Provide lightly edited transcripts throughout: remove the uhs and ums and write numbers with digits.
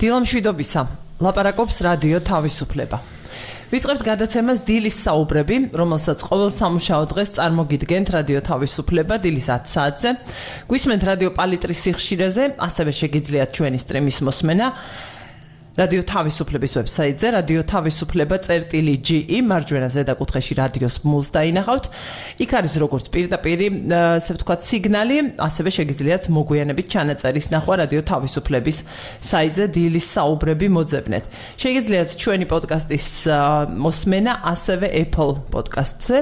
დილამშვიდობისა. ლაპარაკობს რადიო თავისუფლება. ვიწყებთ გადაცემას დილის საუბრები, რომელსაც ყოველ სამუშაო დღეს წარმოგიდგენთ რადიო თავისუფლება დილის 10 საათზე. გვისმენთ რადიო პალიტრის სიხშირეზე, ასევე შეგიძლიათ ჩვენი სტრიმის მოსმენა რადიო თავისუფლების ვებსაიტზე radiotavisufleba.ge მარჯვენა ზედაკუთხეში რადიოს მულს დაინახავთ. იქ არის როგორც პირდაპირი, ასე ვთქვათ, სიგნალი, ასევე შეგიძლიათ მოგვიანებით ჩანაწერის ნახვა რადიო თავისუფლების საიტზე დილის საუბრები მოძებნეთ. შეგიძლიათ ჩვენი პოდკასტის მოსმენა ასევე Apple Podcast-ზე.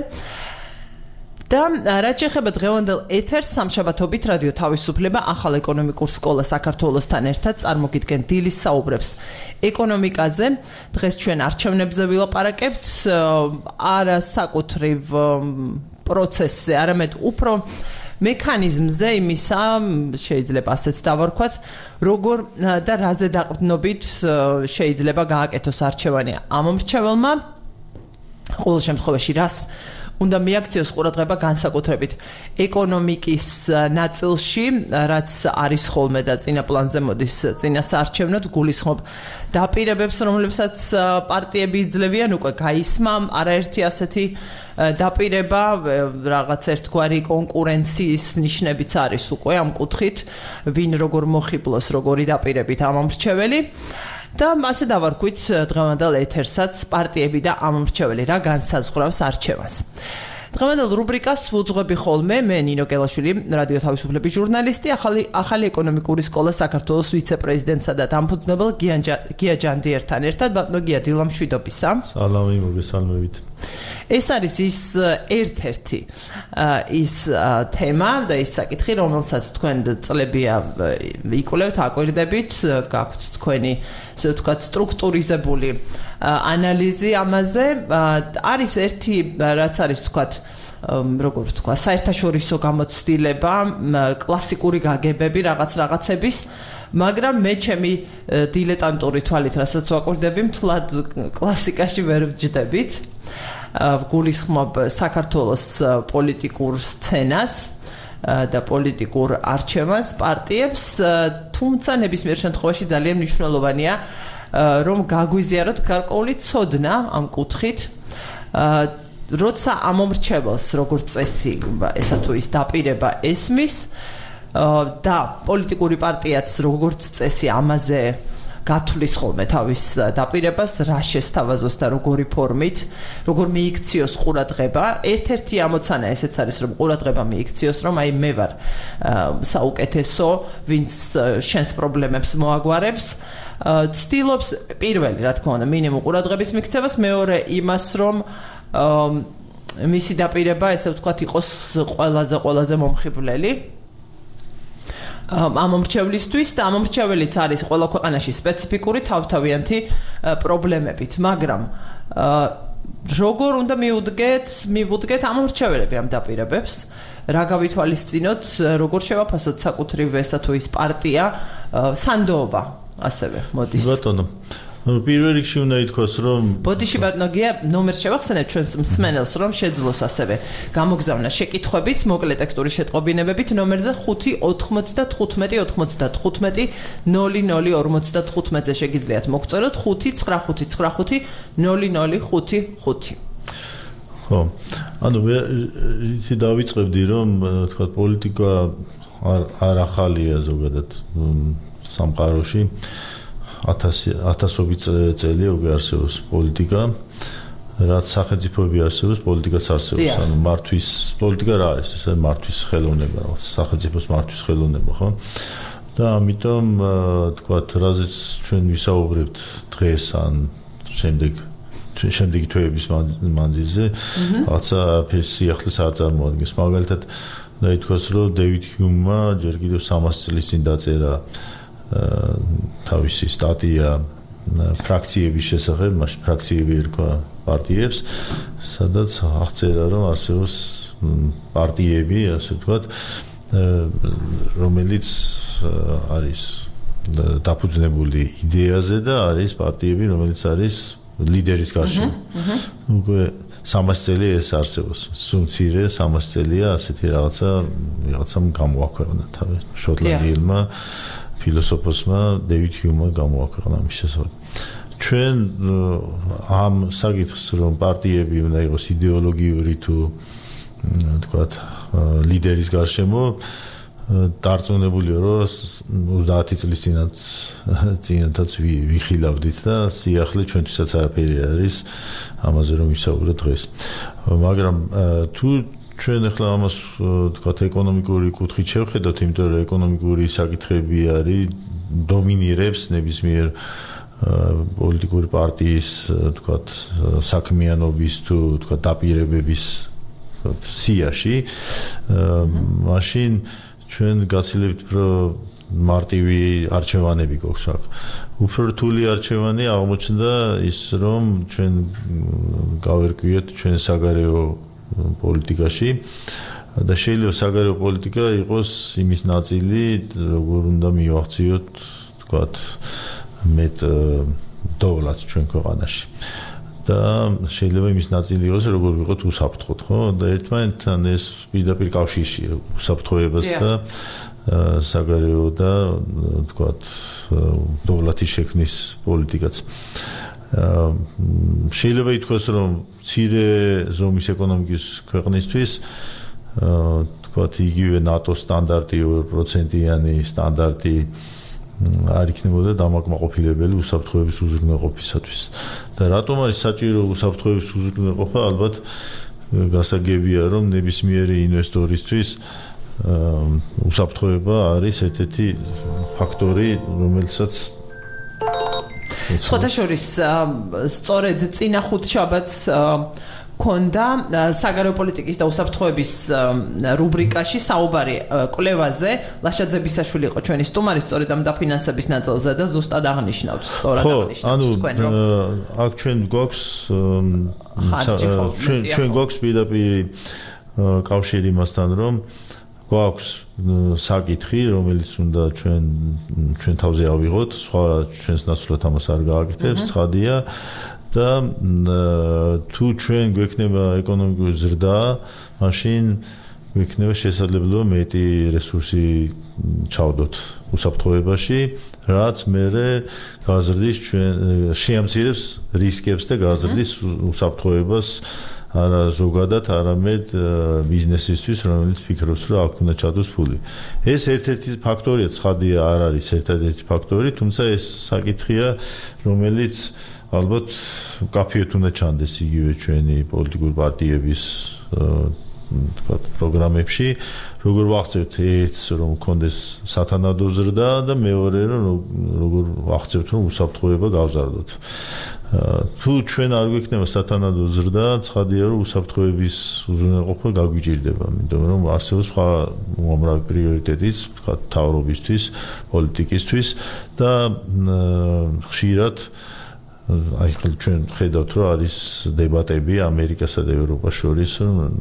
და რაც შეეხება დღევანდელ ეთერს, სამშაბათობით რადიო თავისუფლება ახალ ეკონომიკურ სკოლა საქართველოსთან ერთად წარმოგიდგენთ დილის საუბრებს ეკონომიკაზე. დღეს ჩვენ არჩევნებზე ვილაპარაკებთ, არა საკუთრივ პროცესზე, არამედ უფრო მექანიზმზე იმისა, შეიძლება ასეც დავარქვათ, როგორ და რაზე დაყრდნობით შეიძლება გააკეთოს არჩევანი ამ მრჩეველმა. ყოველ შემთხვევაში რას უნდა მიაქციოს ყურადღება განსაკუთრებით ეკონომიკის ნაწილში, რაც არის ხოლმე და წინა პლანზე მოდის წინა საარჩევნოდ, გულისხმობ დაპირებებს, რომლებსაც პარტიები იძლევიან უკვე გაისმა, არაერთი ასეთი დაპირება, რაღაც ერთგვარი კონკურენციის ნიშნებიც არის უკვე ამ კუთხით, ვინ როგორ მოხიბლოს, როგორი დაპირებით ამ მრჩეველი. და ასე დავარქვით დღევანდელ ეთერსაც პარტიები და ამ მრჩეველი რა განსაზღვრავს არჩევანს. დღევანდელ რუბრიკას ვუძღვები ხოლმე მე ნინო გელაშვილი, რადიო თავისუფლების ჟურნალისტი, ახალი ეკონომიკური სკოლა საქართველოს ვიცე-პრეზიდენტსა და დამფუძნებელ გია ჯანდიერთან ერთად. ბატონო გია, დილამშვიდობისა. სალამი, მოგესალმებით. ეს არის ის ერთ-ერთი ის თემა და ის საკითხი, რომელსაც თქვენ წლებია იკვლევთ, აკვირდებით, გაქვთ თქვენი, ასე ვთქვათ, სტრუქტურიზებული ანალიზი ამაზე. არის ერთი, რაც არის, ვთქვათ, როგორ ვთქვა, საერთაშორისო გამოცდილება, კლასიკური გაგებები რაღაცების, მაგრამ მე ჩემი დილეტანტური თვალით, რასაც ვაკვირდები, მთლად კლასიკაში ვერ ვჯდებით. გულისხმობ საქართველოს პოლიტიკურ სცენას და პოლიტიკურ არჩევანს, პარტიებს, თუმცა ნებისმიერ შემთხვევაში ძალიან მნიშვნელოვანია, რომ გაგვიზიაროთ გარკვეული ცოდნა ამ კუთხით, როცა ამ მომრჩეველს როგორც წესი, ესა თუ ის დაპირება ესმის და პოლიტიკური პარტიაც როგორც წესი ამაზე გათვლის ხოლმე თავის დაპირებას, რა შესთავაზოს და როგორი ფორმით, როგორ მიიქციოს ყურადღება. ერთ-ერთი ამოცანა ესეც არის, რომ ყურადღება მიიქციოს, რომ აი მე ვარ საუკეთესო, ვინც შენს პრობლემებს მოაგვარებს. ცდილობს პირველი, რა თქმა უნდა, მინიმუმ ყურადღების მიქცევას, მეორე იმას, რომ მისი დაპირება, ესე ვთქვათ, იყოს ყველაზე მომხიბვლელი ამ მრჩევლისთვის და ამ მრჩეველიც არის ყველა ქვეყანაში სპეციფიკური თავთავიანთი პრობლემებით, მაგრამ როგორ უნდა მივუდგეთ ამ მრჩეველები ამ დაპირებებს, რა გავითვალისწინოთ, როგორ შევაფასოთ საკუთრივ ესა თუ ის პარტია, სანდოობა ასევე მოდის. ბატონო, პირველ რიგში უნდა ითქვას, რომ ბოდიში ბატონო გია, ნომერს შევახსენებ ჩვენს მსმენელს, რომ შეძლოს ასევე გამოგზავნა შეკითხვების მოკლე ტექსტური შეტყობინებებით ნომერზე 595-95-00-00-55-ზე შეგიძლიათ მოგწეროთ 595-95-00-55. ხო. ანუ მე იცი დავიწყებდი, რომ თქვა პოლიტიკა არ ახალია ზოგადად სამყაროში. ათასობით წელია უკვე არსებობს პოლიტიკა, რაც სახელმწიფოები არსებობს, პოლიტიკაც არსებობს. ანუ მართვის პოლიტიკა რა არის? ეს მართვის ხელოვნება, რაღაც სახელმწიფოს მართვის ხელოვნება, ხო? და ამიტომ თქვათ, რაზეც ჩვენ ვისაუბრებთ დღეს ან შემდეგი თვეების მანძილზე, რაღაცა სიახლეს არ წარმოადგენს. მაგალითად, და ითქვას, რომ დევიდ ჰიუმმა ჯერ კიდევ 300 წლის წინ დაწერა თავისი სტატია ფრაქციების შესახებ, მაშინ ფრაქციები ერქვა პარტიებს, სადაც აღწერა, რომ არსებობს პარტიები, ასე ვთქვათ, რომელიც არის დაფუძნებული იდეაზე და არის პარტიები, რომელიც არის ლიდერის გარშემო. უკვე 300 წელი ეს არსებობს. სუმცირე 300 წელია ასეთი რაღაცამ გამოაქვეყნა თავი შოტლანდიელმა ფილოსოფოსმა დეივიდ ჰიუმმა გამოაქვეყნა მის შესახებ. ჩვენ ამ საკითხს რომ პარტიები უნდა იყოს იდეოლოგიური თუ თქვათ ლიდერის გარშემო დარწმუნებულია რომ 30 წლის წინათაც ვიხილავდით და სიახლე ჩვენთვისაც არაფერი არის ამაზე რომ ვისაუბროთ დღეს. მაგრამ თუ ჩვენ ახლა ამას თქვათ ეკონომიკური კუთხით შევხედოთ, იმიტომ რომ ეკონომიკური საკითხები არის დომინირებს ნებისმიერ პოლიტიკური პარტიის თქვათ საქმიანობის თუ თქვათ დაპირებების სიაში მაშინ ჩვენ გაცილებით უფრო მარტივი არჩევანები გვაქვს აქ. უფრო რთული არჩევანი აღმოჩნდა ის რომ ჩვენ გავერკვიეთ ჩვენ საგარეო პოლიტიკაში და შეიძლება საგარეო პოლიტიკა იყოს იმის ნაწილი როგორ უნდა მივახციოთ თქვათ მეტ დოვლათს ჩვენ ქვეყანაში და შეიძლება იმის ნაწილი იყოს როგორ ვიყოთ უსაფრთხოდ ხო და ერთმანეთთან ეს პირდაპირ კავშირშია უსაფრთხოებას და საგარეო და თქვათ დოვლათის შექმნის პოლიტიკაც შეიძლება ითქვას რომ მცირე ზომის ეკონომიკის ქვეყნისთვის თქვათ იგივე ნატოს სტანდარტი 2%-იანი სტანდარტი არ იქნებოდა დამაკმაყოფილებელი უსაფრთხოების უზრუნველყოფისათვის. და რატომ არის საჭირო უსაფრთხოების უზრუნველყოფა? ალბათ გასაგებია რომ ნებისმიერი ინვესტორისთვის უსაფრთხოება არის ერთ-ერთი ფაქტორი, რომელსაც შეხოთაშორის სწორედ წინა ხუთშაბათს ქონდა საგარეო პოლიტიკის და უსაფრთხოების რუბრიკაში საუბარი კვლევაზე. ლაშა ძებისაშვილი იყო ჩვენი სტუმარი სწორედ ამ დაფინანსების ნაწილზე და ზუსტად აღნიშნავთ სწორად აღნიშნავთ თქვენ რომ აქ ჩვენ გვაქვს ჩვენ გვაქვს პირდაპირ კავშირი იმასთან რომ გვაქვს საკითხი რომელიც უნდა ჩვენ თავზე ავიღოთ, სხვა ჩვენს ნაცვლად ამას არ გააკეთებს, ცხადია და თუ ჩვენ გვექნება ეკონომიკური ზრდა, მაშინ გვექნება შესაძლებლობა მეტი რესურსი ჩავდოთ უსაფრთხოებაში, რაც მერე გაზრდის ჩვენ შეამცირებს რისკებს და გაზრდის უსაფრთხოებას არა ზოგადად, არამედ ბიზნესისთვის, რომელიც ფიქრობს, რომ აქ უნდა ჩადოს ფული. ეს ერთ-ერთი ფაქტორია, ცხადია არ არის ერთ-ერთი ფაქტორი, თუმცა ეს საკითხია, რომელიც ალბათ კაფეოთ უნდა ჩანდეს იგივე ჩვენი პოლიტიკური პარტიების თქვათ პროგრამებში, როგორ ვახცევთ ერთს, რომ კონდეს სათანადო ზრდა და მეორე რომ როგორ ვახცევთ, რომ უსაფრთხოება გავზარდოთ. თუ ჩვენ არ გვექნება სათანადო ზრდა, ცხადია რომ უსაფრთხოების უზრუნველყოფა გაგვიჭირდება, იმიტომ რომ არსებობს სხვა უამრავი პრიორიტეტიც, თქვათ მთავრობისთვის, პოლიტიკისთვის და ხშირად აი ჩვენ ხედავთ რომ არის დებატები ამერიკასა და ევროპას შორის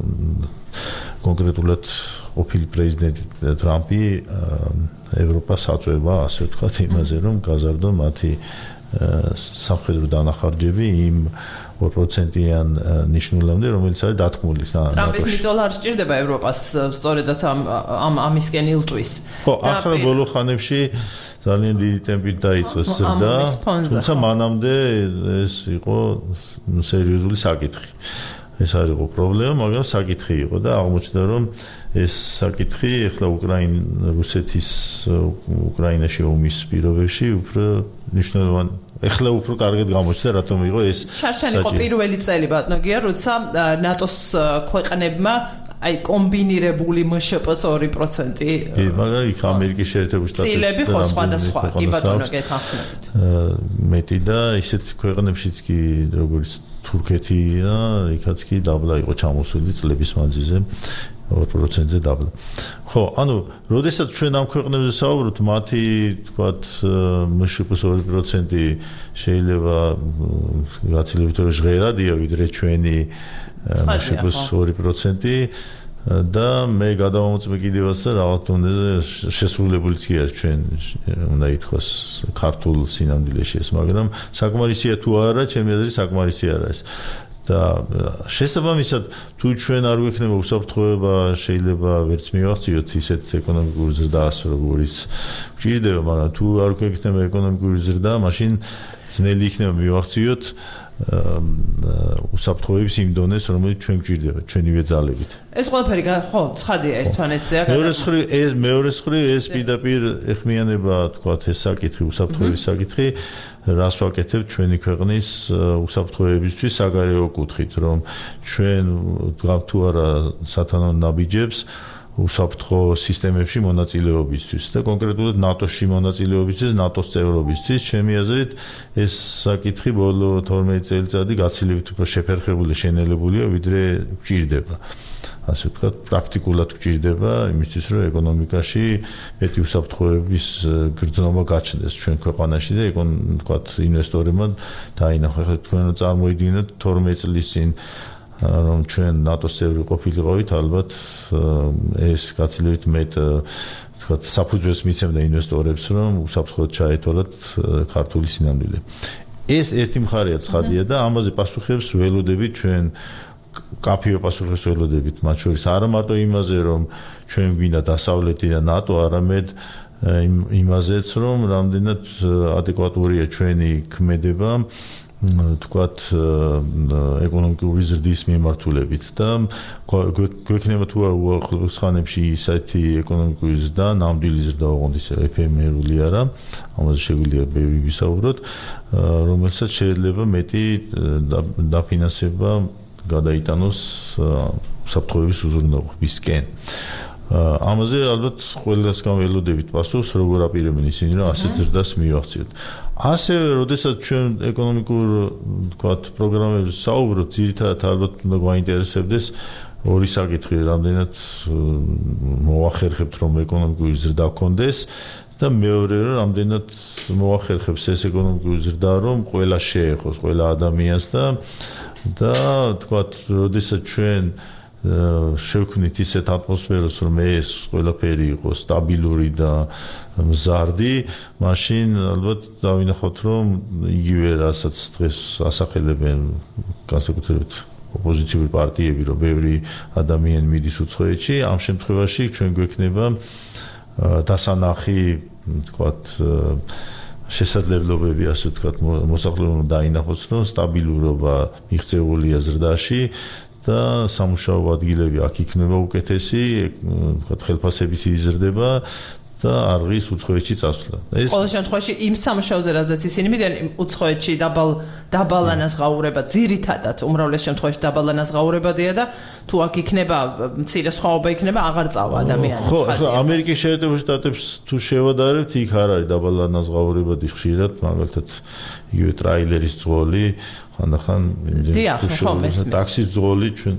კონკრეტულად ყოფილი პრეზიდენტი ტრამპი ევროპას აწვევა ასე ვთქვათ იმაზე რომ გაზარდონ მათი სამხედრო დანახარჯები იმ 2%-იან ნიშნულამდე, რომელიც არის დათქმული. ტრამპის მიწოლა არ სჭირდება ევროპას სწორედაც ამისკენ ილტვის. ხო, ახლა ბოლო ხანებში ძალიან დიდი ტემპით დაიწყეს ზრდა, თუმცა მანამდე ეს იყო სერიოზული საკითხი. ეს არ იყო პრობლემა, მაგრამ საკითხი იყო და აღმოჩნდა რომ ეს საკითხი ახლა რუსეთის უკრაინაში ომის პირობებში უფრო მნიშვნელოვანი ახლა უფრო კარგად გამოჩნდა რატომ იყო ეს შარშანი იყო პირველი წელი ბატონო გია როცა ნატოს ქვეყნებმა აი კომბინირებული მშპ-ს 2%. მაგრამ იქ ამერიკის შეერთებული შტატებში წილები ხო სხვადასხვა კი ბატონო გეთანხმებით. მეტი და ისეთ ქვეყნებშიც კი როგორც თურქეთი და იქაც კი დაბლა იყო ჩამოსული წლების მანძილზე 2%-ზე დაბლა. ხო, ანუ, როდესაც ჩვენ ამ ქვეყნებზე საუბრობთ, მათი, თქვათ, მშპ-ს 2% შეიძლება გაცილებით უფრო ჟღერადია, ვიდრე ჩვენი მშპ-ს 2% და მე გადავამოწმე კიდევაც და რაღაც დონეზე შესრულებულიც კი არის ჩვენ უნდა ითქვას ქართულ სინამდვილეში ეს, მაგრამ საკმარისია თუ არა, ჩემი აზრით საკმარისი არ არის. და შესაბამისად თუ ჩვენ არ გვექნება უსაფრთხოება შეიძლება ვერც მივახციოთ ისეთ ეკონომიკური ზრდას როგორც გვჭირდება მაგრამ თუ არ გვექნება ეკონომიკური ზრდა მაშინ ძნელი იქნება მივახციოთ უსაფრთხოების იმ დონეს რომელიც ჩვენ გვჭირდება ჩვენი ვეძალებით ეს ყველაფერი ხო ცხადია ერთმანეთზეა მეორე მხრივ ეს პირდაპირ ეხმიანება თქვათ ეს საკითხი უსაფრთხოების საკითხი რას ვაკეთებ ჩვენი ქვეყნის უსაფრთხოებისთვის საგარეო კუთხით რომ ჩვენ ვდგავთ თუ არა სათანადო ნაბიჯებს უსაფრთხო სისტემებში მონაწილეობისთვის და კონკრეტულად ნატოში მონაწილეობისთვის, ნატოს წევრობისთვის, ჩემი აზრით, ეს საკითხი ბოლო 12 წელიწადი გაცილებით უფრო შეფერხებული შენელებულია, ვიდრე გვჭირდება. ასე ვთქვათ, პრაქტიკულად გვჭირდება იმისთვის, რომ ეკონომიკაში მეტი უსაფრთხოების გრძნობა გაჩნდეს ჩვენ ქვეყანაში და ვთქვათ, ინვესტორებმა დაინახა, თქვენ წარმოიდგინეთ 12 წლის წინ რომ ჩვენ ნატოს წევრი ყოფილიყავით, ალბათ ეს გაცილებით მეტ თქვათ საფუძველს მიცემდა ინვესტორებს, რომ უსაფრთხოდ ჩაეთვალათ ქართული სინამდვილე. ეს ერთი მხარეა ცხადია და ამაზე პასუხებს ველოდებით ჩვენ კაფეო პასუხებს ველოდებით, მათ შორის არა მარტო იმაზე, რომ ჩვენ გვინდა დასავლეთი და ნატო, არამედ იმაზეც, რომ რამდენად ადეკვატურია ჩვენი ქმედება თქვათ ეკონომიკური ზრდის მიმართულებით და გვექნება თუ არა უახლოეს ხანებში ისეთი ეკონომიკური ზრდა, ნამდვილი ზრდა ოღონდ ისე ეფემერული არა, ამაზე შეგვიძლია ბევრი ვისაუბროთ, რომელსაც შეიძლება მეტი დაფინანსება გადაიტანოს უსაფრთხოების უზრუნველობისკენ. ამაზე ალბათ ყველას გამველოდებით პასუხს, როგორ აპირებენ ისინი, რომ ასეთ ზრდას მივახციოთ. ასევე, როდესაც ჩვენ ეკონომიკურ, თქვათ, პროგრამებზე საუბრობთ, ძირითადად ალბათ უნდა გვაინტერესებდეს ორი საკითხი, რამდენად მოვახერხებთ, რომ ეკონომიკური ზრდა გქონდეს და მეორე, რომ რამდენად მოვახერხებს ეს ეკონომიკური ზრდა, რომ ყველა შეეხოს, ყველა ადამიანს და თქვათ, როდესაც ჩვენ შევქმნით ისეთ ატმოსფეროს, რომ ეს ყველაფერი იყოს სტაბილური და მზარდი, მაშინ ალბათ დავინახოთ, რომ იგივე რასაც დღეს ასახელებენ განსაკუთრებით ოპოზიციური პარტიები, რომ ბევრი ადამიანი მიდის უცხოეთში, ამ შემთხვევაში ჩვენ გვექნება დასანახი, თქვათ, შესაძლებლობები, ასე ვთქვათ, მოსახლეობამ დაინახოს, რომ სტაბილურობა მიღწეულია ზრდაში და სამუშაო ადგილები აქ იქნება უკეთესი, ვთქვათ, ხელფასების იზრდება და არღის უცხოეთში წასვლა. ეს ყოველ შემთხვევაში იმ სამუშაოზე, რაზეც ისინი მიდიან, უცხოეთში დაბალანას გაურება, ძირითადად უმრავლეს შემთხვევაში დაბალანას გაურებადია და თუ აქ იქნება მცირე სხვაობა იქნება, აღარ წავა ადამიანი. ხო, ამერიკის შეერთებულ შტატებში თუ შევადარებთ, იქ არ არის დაბალანას გაურებადი ხშირად, მაგალითად იგივე ტრაილერის ძღოლი, ხანდახან ტაქსის ძღოლი ჩვენ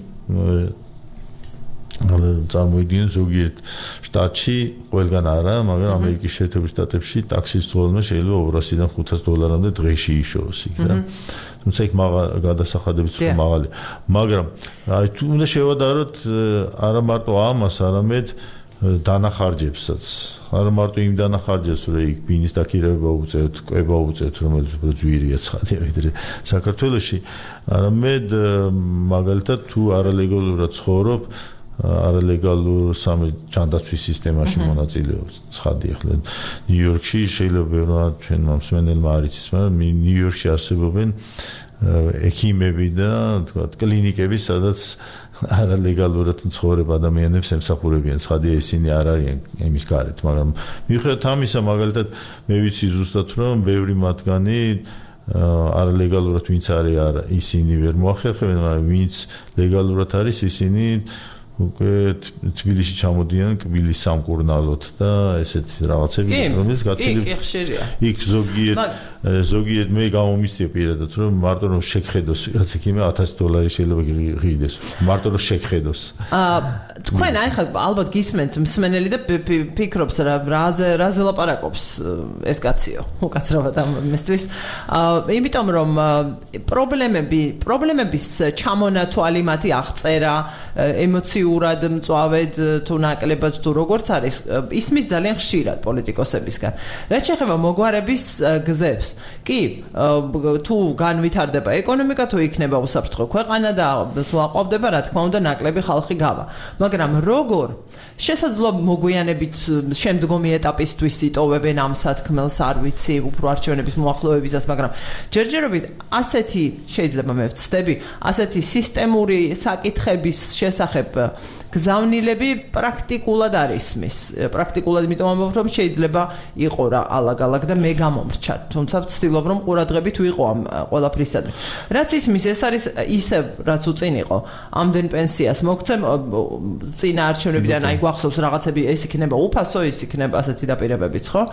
წარმოიდგინეთ ზოგიერთ შტატში ყველგან არა, მაგრამ ამერიკის შეერთებულ შტატებში ტაქსის ძღოლმა შეიძლება $200-დან $500 დღეში იშოვოს იქ და თუმცა იქ გადასახადებიც უფრო მაღალია. მაგრამ აი თუ უნდა შევადაროთ არა მარტო ამას, არამედ დანახარჯებსაც. არა მარტო იმ დანახარჯებს, რომ იქ ბინის დაქირავება უწევთ, კვება უწევთ, რომელიც უფრო ძვირია ცხადია ვიდრე საქართველოში, არამედ მაგალითად თუ არალეგალურად ცხოვრობ, არალეგალურ ჯანდაცვის სისტემაში მონაწილეობს. ცხადია, ახლა ნიუ-იორკში შეიძლება ბევრად ჩვენმა მსმენელმა არ იცის, მაგრამ ნიუ-იორკში არსებობენ ექიმები და თქვათ კლინიკები, სადაც არალეგალურად ცხოვრებ ადამიანებს ემსახურებიან. ცხადია, ისინი არ არიან იმის გარეთ, მაგრამ მიუხედავად ამისა, მაგალითად მე ვიცი ზუსტად, რომ ბევრი მათგანი არალეგალურად ვინც არის, ისინი ვერ მოახერხებენ, მაგრამ ვინც ლეგალურად არის, ისინი უკვე თბილისში ჩამოდიან კბილის სამკურნალოდ და ესეთ რაღაცები, რომელიც გაცილებით იქ ზოგიერთ მე გამომისწია პირადად, რომ მარტო რომ შეგხედოს ვიღაც ექიმი $1000 შეიძლება ღირდეს. მარტო რომ შეგხედოს. თქვენ აი ხა ალბათ გისმენთ მსმენელი და ფიქრობს რაზე ლაპარაკობს ეს კაციო, უკაცრავად ამისთვის. იმიტომ რომ პრობლემების ჩამონათვალი, მათი აღწერა, ემოციური ემოციურად მწვავედ თუ ნაკლებად თუ როგორც არის ისმის ძალიან ხშირად პოლიტიკოსებისგან რაც შეეხება მოგვარების გზებს კი თუ განვითარდება ეკონომიკა თუ იქნება უსაფრთხო ქვეყანა და თუ აყვავდება რა თქმა უნდა ნაკლები ხალხი გავა მაგრამ როგორ შესაძლოა მოგვიანებით შემდგომი ეტაპისთვის იტოვებენ ამ სათქმელს არ ვიცი უფრო არჩევნების მოახლოებისას მაგრამ ჯერჯერობით ასეთი შეიძლება მე ვცდები ასეთი სისტემური საკითხების შესახებ გზავნილები პრაქტიკულად არის მის პრაქტიკულად იმიტომ ამბობ რომ შეიძლება იყო რა ალაგ-ალაგ და მე გამომრჩა თუმცა ვცდილობ რომ ყურადღებით ვიყო ამ ყველაფრისადმი რაც ისმის ეს არის ისევ რაც უწინ იყო ამდენ პენსიას მოგცემ წინა არჩევნებიდან აი გვახსოვს რაღაცები ეს იქნება უფასო ის იქნება ასეთი დაპირებებიც ხო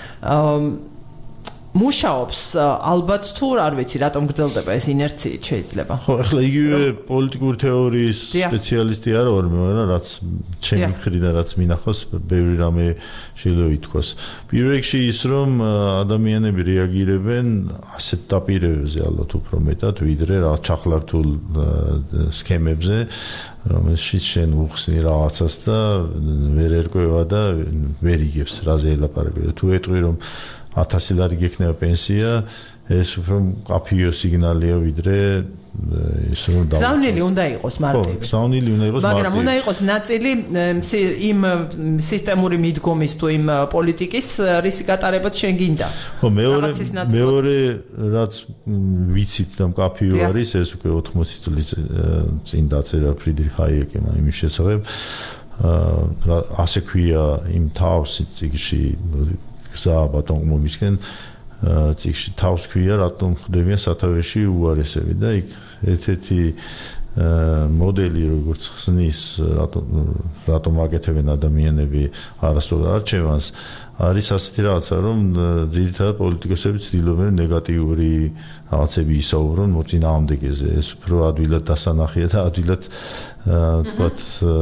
მუშაობს ალბათ თუ არ ვიცი რატომ გრძელდება ეს ინერციით შეიძლება ხო ახლა იგივე პოლიტიკური თეორიის სპეციალისტი არ ვარ მე მაგრამ რაც ჩემი მხრიდან რაც მინახავს ბევრი რამე შეიძლება ითქვას პირველ რიგში ის რომ ადამიანები რეაგირებენ ასეთ დაპირებებზე ალბათ უფრო მეტად ვიდრე რაღაც ჩახლართულ სქემებზე რომელშიც შენ უხსნი რაღაცას და ვერ ერკვევა და ვერ იგებს რაზე ელაპარაკება თუ ეტყვი რომ 1000 ლარი გექნება პენსია ეს უფრო კაფიო სიგნალია ვიდრე ის რომ ზავნილი უნდა იყოს მარტივი. ზავნილი უნდა იყოს მარტივი. მაგრამ უნდა იყოს ნაწილი იმ სისტემური მიდგომის თუ იმ პოლიტიკის რის გატარებაც შენ გინდა. ხო მეორე რაც ვიცით და კაფიო არის ეს უკვე 80 წლის წინ დაწერა ფრიდრიხ ჰაიეკემ იმის შესახებ ასე ქვია იმ თავს წიგში გზა ბატონყმობისკენ წიგში თავს ქვია რატომ ხდებიან სათავეში უარესები და იქ ერთ-ერთი მოდელი როგორც ხსნის რატომ აკეთებენ ადამიანები არასწორ არჩევანს არის ასეთი რაღაცა რომ ძირითადად პოლიტიკოსები ცდილობენ ნეგატიური რაღაცები ისაუბრონ მოწინააღმდეგეზე ეს უფრო ადვილად დასანახია და ადვილად თქვათ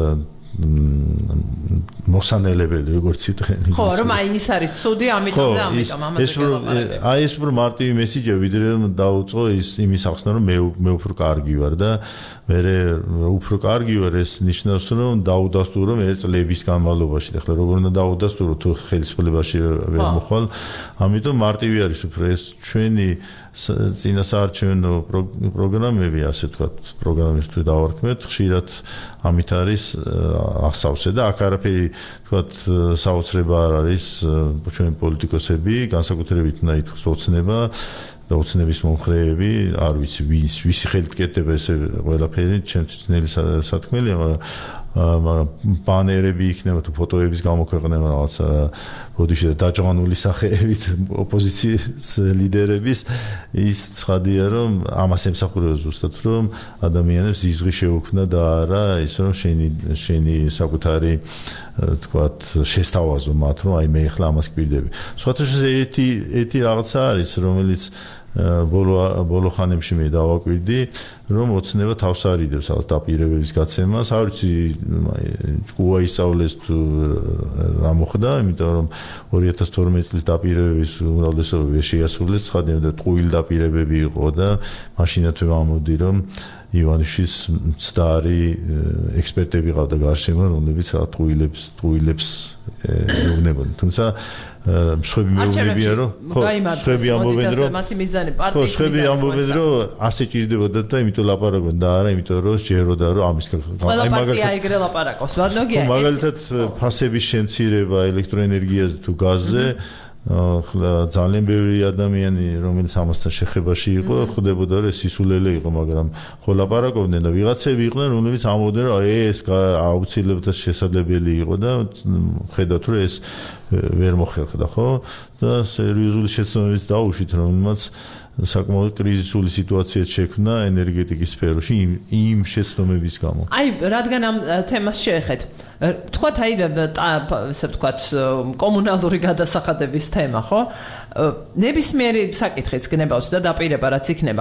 მოსანელებელი როგორც იტყვენ ხო რომ აი ის არის ცუდი ამიტომ და ამიტომ ამაზე გელაპარაკებ აი ეს უფრო მარტივი მესიჯია ვიდრე რომ დაუწყო ის იმის ახსნა რომ მე უფრო კარგი ვარ და მე უფრო კარგი ვარ ეს ნიშნავს რომ დაუდასტურო მე წლების განმავლობაში და ახლა როგორ უნდა დაუდასტურო თუ ხელისუფლებაში ვერ მოხვალ ამიტომ მარტივი არის უფრო ეს ჩვენი წინასაარჩევნო პროგრამები ასე ვთქვათ პროგრამის თუ დავარქმევთ ხშირად ამით არის ახსავსე და აქ არაფერი ვთქვათ საოცრება არ არის ჩვენ პოლიტიკოსები განსაკუთრებით უნდა ითქვას ოცნება და ოცნების მომხრეები არ ვიცი ვისი ხელით კეთდება ესე ყველაფერი ჩემთვის ძნელი სათქმელია მაგრამ ბანერები იქნება თუ ფოტოების გამოქვეყნება რაღაცა ბოდიში და დაჭანული სახეებით ოპოზიციის ლიდერების ის ცხადია რომ ამას ემსახურება ზუსტად რომ ადამიანებს იზღი შეუქმნა და არა ის რომ შენი საკუთარი თქვათ შესთავაზო მათ რომ აი მე ახლა ამას გვირდები სხვათა ერთი რაღაცა არის რომელიც ბოლო ხანებში მე დავაკვირდი რომ ოცნება თავს არიდებს ალბათ დაპირებების გაცემას არ ვიცი ჭკუა ისწავლეს თუ რა მოხდა იმიტომ რომ 2012 წლის დაპირებების უმრავლესობა შეასრულეს ცხადია და ტყუილ დაპირებები იყო და მაშინათვე ამოდი რომ ივანიშვილის მცდარი ექსპერტები ყავდა გარშემო რომლებიც რა ტყუილებს ეუბნებოდნენ თუმცა სხვები მეუბნებიან რომ ხო სხვები ამბობენ რომ მათი მიზანი პარტიის სხვები ამბობენ რომ ასე ჭირდებოდათ და იმიტომ ლაპარაკობენ და არა იმიტომ რომ შეეროდა რომ ამის აი მაგალითად ეგრე ლაპარაკობს ვადნოგია მაგალითად ფასების შემცირება ელექტროენერგიაზე თუ გაზზე ძალიან ბევრი ადამიანი რომელიც ამასთან შეხებაში იყო ხვდებოდა რომ სისულელე იყო მაგრამ ხო ლაპარაკობდნენ და ვიღაცები იყვნენ რომლებიც ამბობდნენ რომ ეს აუცილებლად შესაძლებელი იყო და ხედავთ რომ ეს ვერ მოხერხდა ხო და სერიოზული შეცდომებიც დაუშვით რომელმაც საკმაოდ კრიზისული სიტუაციაც შექმნა ენერგეტიკის სფეროში იმ შეცდომების გამო. აი, რადგან ამ თემას შეეხეთ, თქვათ აი, ესე ვთქვათ, კომუნალური გადასახადების თემა, ხო? ნებისმიერი საკითხიც გნებავს და დაპირება რაც იქნება.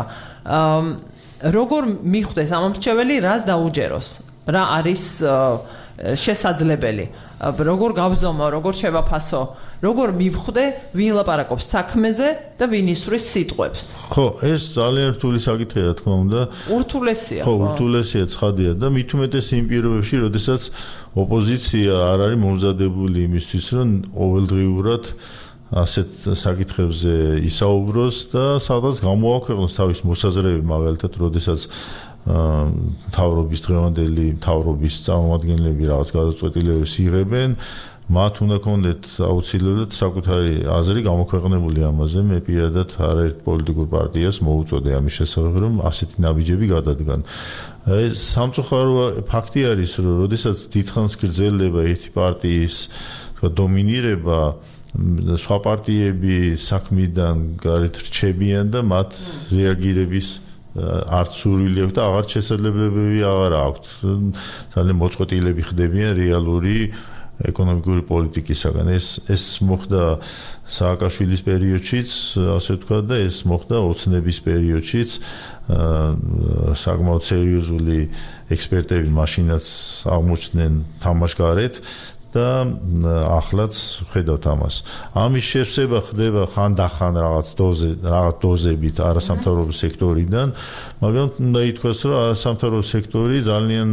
როგორ მიხვდეს ამომრჩეველი, რას დაუჯეროს? რა არის შესაძლებელი? როგორ გავზომო, როგორ შევაფასო? როგორ მივხვდე ვინ ლაპარაკობს საქმეზე და ვინ ისვრის სიტყვებს. ხო, ეს ძალიან რთული საკითხია, რა თქმა უნდა. ურთულესია. ხო, ურთულესია, ცხადია და მით უმეტეს იმ პირობებში, როდესაც ოპოზიცია არ არის მომზადებული იმისთვის, რომ ყოველდღიურად ასეთ საკითხებზე ისაუბროს და სადაც გამოაქვეყნოს თავის მოსაზრებები, მაგალითად, როდესაც მთავრობის დღევანდელი მთავრობის წარმომადგენლები რაღაც გადაწყვეტილებებს იღებენ, მათ უნდა კონდეთ აუცილებლად საკუთარი აზრი გამოქვეყნებული ამაზე. მე პირადად არაერთ პოლიტიკურ პარტიას მოუწოდე ამის შესახებ, რომ ასეთი ნაბიჯები გადადგან. ეს სამწუხარო ფაქტი არის, რომ როდესაც დიდხანს გრძელდება ერთი პარტიის დომინირება, სხვა პარტიები საქმიდან გარეთ რჩებიან და მათ რეაგირების არც სურვილი აქვს და აღარ შესაძლებლობები აღარ აქვთ. ძალიან მოწყვეტილები ხდებიან რეალური ეკონომიკური პოლიტიკისაგან. ეს მოხდა სააკაშვილის პერიოდშიც, ასე ვთქვათ, და ეს მოხდა ოცნების პერიოდშიც. საკმაოდ სერიოზული ექსპერტები მაშინაც აღმოჩნდნენ თამაშგარეთ და ახლაც ხედავთ ამას. ამის შესწება ხდება ხანდახან რაღაც დოზებით არასამთავრობო სექტორიდან, მაგრამ უნდა ითქვას, რომ არასამთავრობო სექტორი ძალიან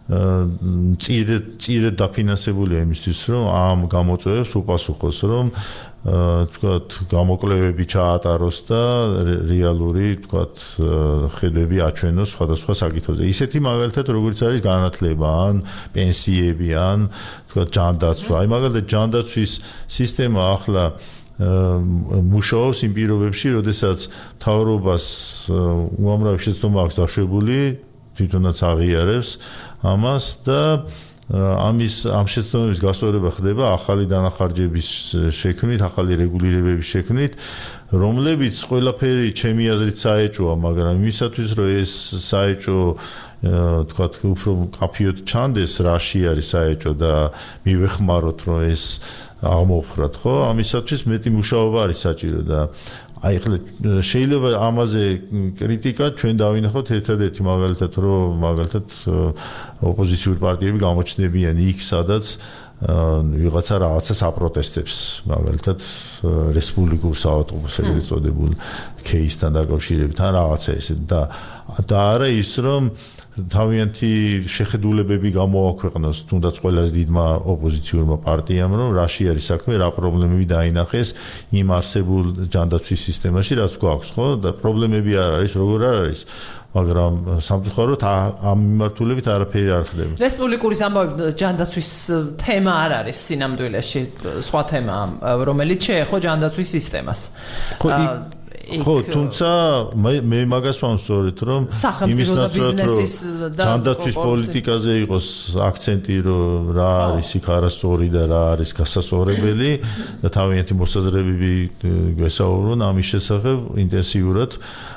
წირედ დაფინანსებულია იმისთვის, რომ ამ გამოწვევებს უპასუხოს, რომ თქვათ გამოკვლევები ჩაატაროს და რეალური თქვათ ხედვები აჩვენოს სხვადასხვა საკითხებზე. ისეთი მაგალითად როგორც არის განათლება, ან პენსიები, ან თქვათ ჯანდაცვა. აი მაგალითად ჯანდაცვის სისტემა ახლა მუშაობს იმ პირობებში, როდესაც მთავრობას უამრავი შეცდომა აქვს დაშვებული, თვითონაც აღიარებს ამას და ამ შეცდომების გასწორება ხდება ახალი დანახარჯების შექმნით, ახალი რეგულირებების შექმნით, რომლებიც ყველაფერი ჩემი აზრით საეჭოა, მაგრამ იმისათვის, რომ ეს საეჭო თქვათ უფრო კაფიოდ ჩანდეს, რაში არის საეჭო და მივეხმაროთ, რომ ეს აღმოფხვრათ, ხო? ამისათვის მეტი მუშაობა არის საჭირო და აი ახლა შეიძლება ამაზე კრიტიკა ჩვენ დავინახოთ ერთადერთი მაგალითად, რომ მაგალითად ოპოზიციური პარტიები გამოჩნდებიან იქ, სადაც ვიღაცა რაღაცას აპროტესტებს, მაგალითად რესპუბლიკურ საავადმყოფოს ეგრეთ წოდებულ кейსთან დაკავშირებით, ან რაღაცა ესე და არა ის, რომ თავიანთი შეხედულებები გამოაქვეყნოს თუნდაც ყველაზე დიდმა ოპოზიციურმა პარტიამ, რომ რაში არის საქმე, რა პრობლემები დაინახეს იმ არსებულ ჯანდაცვის სისტემაში, რაც გვაქვს, ხო? და პრობლემები არ არის, როგორ არ არის, მაგრამ სამწუხაროდ ამ მიმართულებით არაფერი არ ხდება. რესპუბლიკური ამბავი ჯანდაცვის თემა არ არის სინამდვილეში, სხვა თემაა, რომელიც შეეხო ჯანდაცვის სისტემას. ხო, თუმცა მე მაგას ვამსწორეთ, რომ იმის ნაცვლად, რომ ჯანდაცვის პოლიტიკაზე იყოს აქცენტი, რომ რა არის იქ არასწორი და რა არის გასასწორებელი და თავიანთი მოსაზრებები გვესაუბრონ ამის შესახებ ინტენსიურად,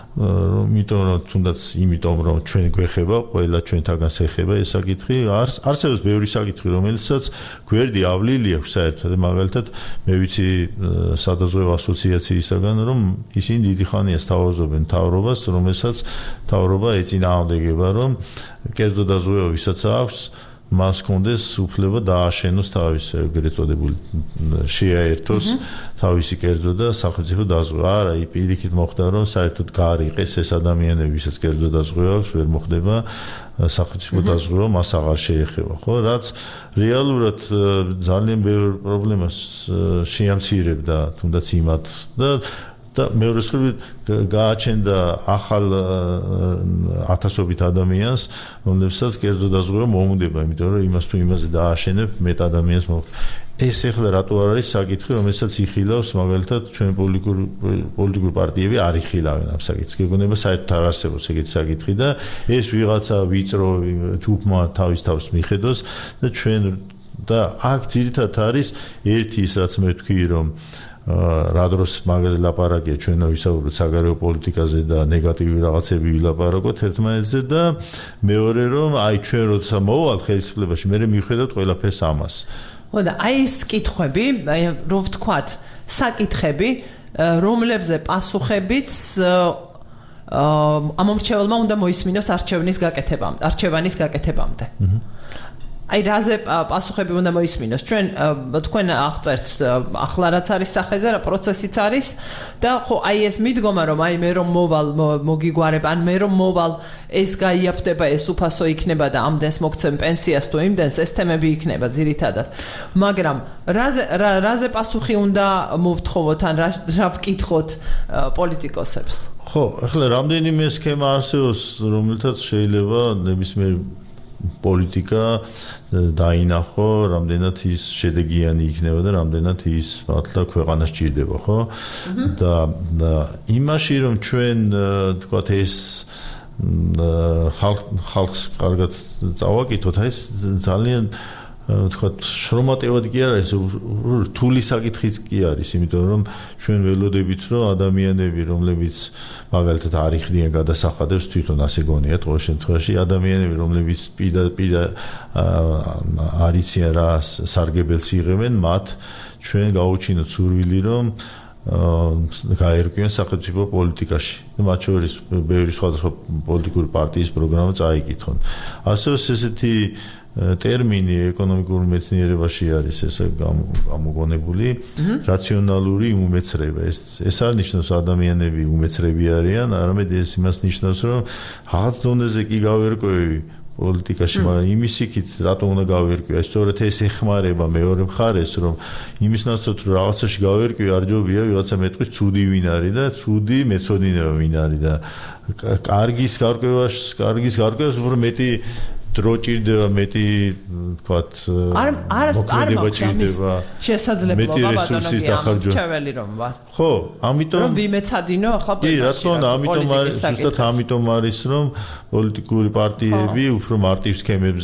იმიტომ რომ ჩვენ გვეხება, ყველა ჩვენთაგანს ეხება ეს საკითხი, არსებობს ბევრი საკითხი, რომელსაც გვერდი ავლილი აქვს საერთოდ, მაგალითად მე ვიცი სადაზღვევო ასოციაციისაგან, რომ ისინი დიდი ხანია სთავაზობენ მთავრობას, რომელსაც მთავრობა ეწინააღმდეგება, რომ კერძო დაზღვევა ვისაც აქვს, მას კონდეს უფლება დააშენოს თავის ეგრეთ წოდებული შეაერთოს თავისი კერძო და სახელმწიფო დაზღვევა. არა, პირიქით მოხდა, რომ საერთოდ გაარიყეს ეს ადამიანები, ვისაც კერძო დაზღვევა აქვს, ვერ მოხდება სახელმწიფო დაზღვევა, მას აღარ შეეხება, ხო? რაც რეალურად ძალიან ბევრ პრობლემას შეამცირებდა, თუნდაც იმათ და მეორე მხრივ გააჩენდა ახალ ათასობით ადამიანს, რომლებსაც კერძო დაზღვევა მოუნდება, იმიტომ რომ იმას თუ იმაზე დააშენებ, მეტ ადამიანს ეს ახლა რატო არ არის საკითხი, რომელსაც იხილავს მაგალითად ჩვენ პოლიტიკური პარტიები არ იხილავენ ამ საკითხს. გეგონება საერთოდ არ არსებობს ეგეთი საკითხი და ეს ვიღაცა ვიწრო ჯგუფმა თავის თავს მიხედოს და ჩვენ და აქ ძირითადად არის ერთი ის რაც მე ვთქვი, რომ რა დროს მაგაზე ლაპარაკია, ჩვენ ვისაუბროთ საგარეო პოლიტიკაზე და ნეგატივი რაღაცები ვილაპარაკოთ ერთმანეთზე და მეორე რომ აი ჩვენ როცა მოვალთ ხელისუფლებაში, მე მივხვდეთ ყველაფერს ამას. და აი ეს კითხვები, რო ვთქვათ, საკითხები, რომლებზე პასუხებიც ამომრჩეველმა უნდა მოისმინოს არჩევანის გაკეთებამდე. აი რაზე პასუხები უნდა მოისმინოს ჩვენ თქვენ აღწერთ ახლა რაც არის სახეზე რა პროცესიც არის და ხო აი ეს მიდგომა რომ აი მე რომ მოვალ მოგიგვარებ ან მე რომ მოვალ ეს გაიაფდება ეს უფასო იქნება და ამდენს მოგცემ პენსიას თუ იმდენს ეს თემები იქნება ძირითადად მაგრამ რაზე პასუხი უნდა მოვთხოვოთ ან რა ვკითხოთ პოლიტიკოსებს ხო ახლა რამდენიმე სქემა არსებობს რომელთაც შეიძლება ნებისმიერ პოლიტიკა დაინახო, რამდენად ის შედეგიანი იქნება და რამდენად ის მართლა ქვეყანას ჭირდება, ხო? და იმაში რომ ჩვენ თქვათ ეს ხალხს კარგად წავაკითხოთ, ეს ძალიან თქვათ შრომატევად კი არა, ეს რთული საკითხიც კი არის, იმიტომ რომ ჩვენ ველოდებით რომ ადამიანები, რომლებიც მაგალითად არ იხდიან გადასახადებს, თვითონ ასე გონიათ ყოველ შემთხვევაში, ადამიანები, რომლებიც პირდაპირ არიციან რა სარგებელს იღებენ, მათ ჩვენ გაუჩინოთ სურვილი რომ გაერკვიან სახელმწიფო პოლიტიკაში. მათ შორის ბევრი სხვადასხვა პოლიტიკური პარტიის პროგრამა წაიკითხონ. ასევე ესეთი ტერმინი ეკონომიკურ მეცნიერებაში არის ესე გამოგონებული რაციონალური უმეცრება ეს არ ნიშნავს ადამიანები უმეცრები არიან არამედ ეს იმას ნიშნავს რომ რაღაც დონეზე კი გავერკვევი პოლიტიკაში მაგრამ იმის იქით რატომ უნდა გავერკვი ეს სწორედ ეს ეხმარება მეორე მხარეს რომ იმის ნაცვლად რომ რაღაცაში გავერკვი არ ჯობია ვიღაცა მეტყვის ცუდი ვინ არის და ცუდი მეცოდინება ვინ არის და კარგის გარკვევას უფრო მეტი დრო ჭირდება მეტი თქვათ მოქმედება ჭირდება შესაძლებლობა ბატონო ამჩეველი რომ ვარ ხო ამიტომ რომ ვიმეცადინო ახლა კი რა თქმა უნდა ამიტომ არის ზუსტად ამიტომ არის რომ პოლიტიკური პარტიები უფრო მარტივ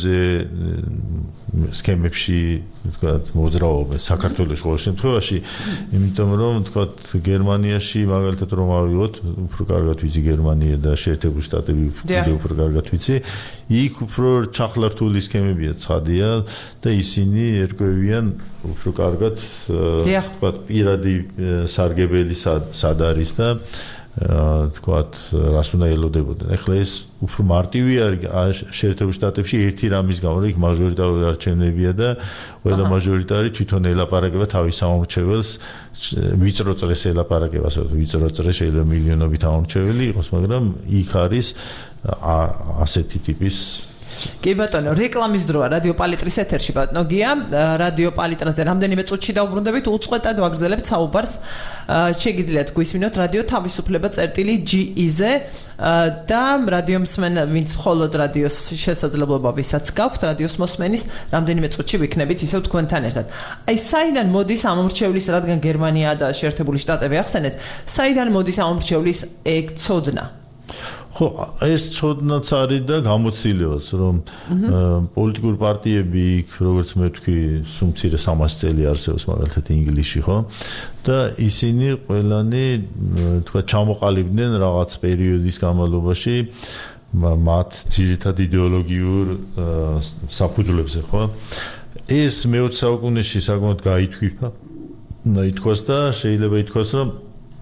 სქემებში თქვათ მოძრაობენ საქართველოს ყოველ შემთხვევაში იმიტომ რომ თქვათ გერმანიაში მაგალითად რომ ავიღოთ უფრო კარგად ვიცი გერმანია და შეერთებული შტატები უფრო კარგად ვიცი იქ უფრო ჩახლართული სქემებია ცხადია და ისინი ერკვევიან უფრო კარგად თქვათ პირადი სარგებელი სად არის და თქვათ რას უნდა ელოდებოდნენ. ეხლა ეს უფრო მარტივი არის შეერთებულ შტატებში ერთი რამის გამო, რომ იქ მაჟორიტარული არჩევნებია და ყველა მაჟორიტარი თვითონ ელაპარაკება თავის სამომრჩეველს, ვიწრო წრეს ელაპარაკება, ვიწრო წრე შეიძლება მილიონობით ამომრჩეველი იყოს, მაგრამ იქ არის ასეთი ტიპის კი ბატონო, რეკლამის დროა რადიო პალიტრის ეთერში ბატონო გია, რადიო პალიტრაზე რამდენიმე წუთში დავუბრუნდებით, უწყვეტად ვაგრძელებთ საუბარს. შეგიძლიათ გვისმინოთ რადიო თავისუფლება წერტილი.ge-ზე და რადიო მსმენ, ვინც მხოლოდ რადიოს შესაძლებლობა ვისაც გაქვთ, რადიოს მოსმენის რამდენიმე წუთში ვიქნებით ისევ თქვენთან ერთად. აი, საიდან მოდის ამომრჩევლის, რადგან გერმანია და შეერთებული შტატები ახსენეთ, საიდან მოდის ამომრჩევლის ეგ ცოდნა? ხო, ეს ცოდნაც არის და გამოცდილებაც, რომ პოლიტიკური პარტიები იქ, როგორც მე ვთქვი, სულ 300 წელი არსებობს მაგალითად ინგლისში, ხო? და ისინი ყველანი, თქვა, ჩამოყალიბდნენ რაღაც პერიოდის განმავლობაში მათ ძირითად იდეოლოგიურ საფუძვლებზე, ხო? ეს მე-20 საუკუნეში საკმაოდ გაითქვიფა. ითქვას და შეიძლება ითქვას, რომ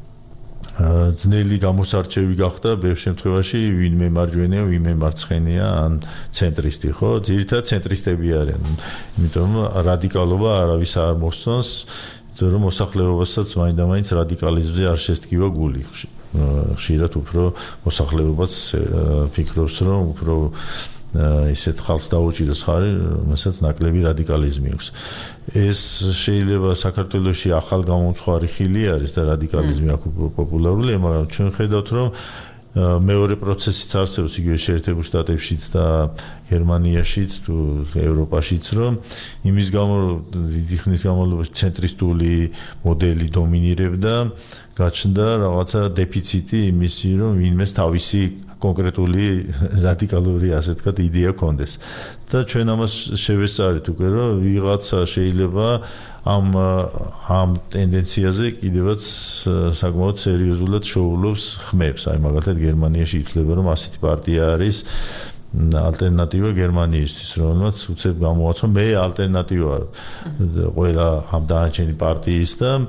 ძნელი გამოსარჩევი გახდა ბევრ შემთხვევაში ვინმე მარჯვენია, ვინმე მარცხენია, ან ცენტრისტი, ხო? ძირითადად ცენტრისტები არიან. იმიტომ რადიკალობა არავის არ მოსწონს, იმიტომ რომ მოსახლეობასაც მაინდა-მაინც რადიკალიზმზე არ შესტკივა გული. ხშირად უფრო მოსახლეობაც ფიქრობს, რომ უფრო ისეთ ხალხს დაუჭიროს ხარი, რომელსაც ნაკლები რადიკალიზმი აქვს. ეს შეიძლება საქართველოში ახალ გამომწვარი ხილი არის და რადიკალიზმი აქ პოპულარულია, მაგრამ ჩვენ ხედავთ, რომ მეორე პროცესიც არსებობს იგივე შეერთებულ შტატებშიც და გერმანიაშიც თუ ევროპაშიც, რომ იმის გამო დიდი ხნის განმავლობაში ცენტრისტული მოდელი დომინირებდა, გაჩნდა რაღაცა დეფიციტი იმისი, რომ ვინმეს თავისი კონკრეტული რადიკალური ასე ვთქვათ იდეა კონდეს. და ჩვენ ამას შევესწარით უკვე, რომ ვიღაცა შეიძლება ამ ტენდენციაზე კიდევაც საკმაოდ სერიოზულად შოულობს ხმებს. აი მაგალითად გერმანიაში ითვლება, რომ ასეთი პარტია არის ალტერნატივა გერმანიისთვის, რომელმაც უცებ გამოაცხო მე ალტერნატივა ყველა ამ დანარჩენი პარტიის და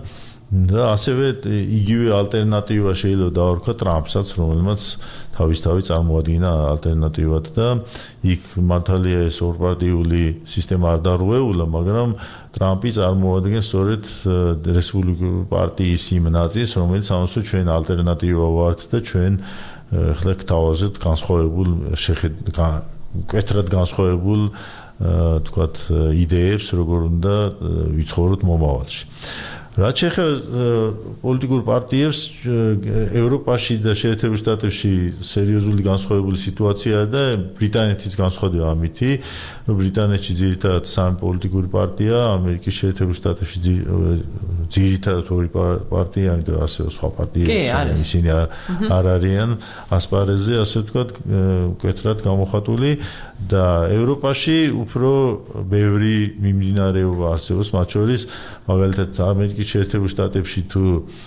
და ასევე იგივე ალტერნატივა შეიძლება დაარქვა ტრამპსაც, რომელმაც თავისთავად წარმოადგინა ალტერნატივად და იქ მართალია ეს ორპარტიული სისტემა არ დარღვეულა, მაგრამ ტრამპი წარმოადგენს სწორედ რესპუბლიკური პარტიის იმ ნაწილს, რომელიც ამასო ჩვენ ალტერნატივა ვართ და ჩვენ ხლა გთავაზობთ განსხვავებულ მკვეთრად განსხვავებულ თქვათ იდეებს, როგორ უნდა ვიცხოვროთ მომავალში. რაც შეეხება პოლიტიკურ პარტიებს ევროპაში და შეერთებულ შტატებში სერიოზული განსხვავებული სიტუაციაა და ბრიტანეთის განსხვავდება ამითი. ბრიტანეთში ძირითადად სამი პოლიტიკური პარტია, ამერიკის შეერთებულ შტატებში ძირითადად ორი პარტია, ამიტომ ასევე სხვა პარტიები ისინი არ არიან ასპარეზზე, ასე ვთქვათ, მკვეთრად გამოხატული და ევროპაში უფრო ბევრი მიმდინარეობა არსებობს, მათ შორის მაგალითად ამერიკის შეერთებულ შტატებში თუ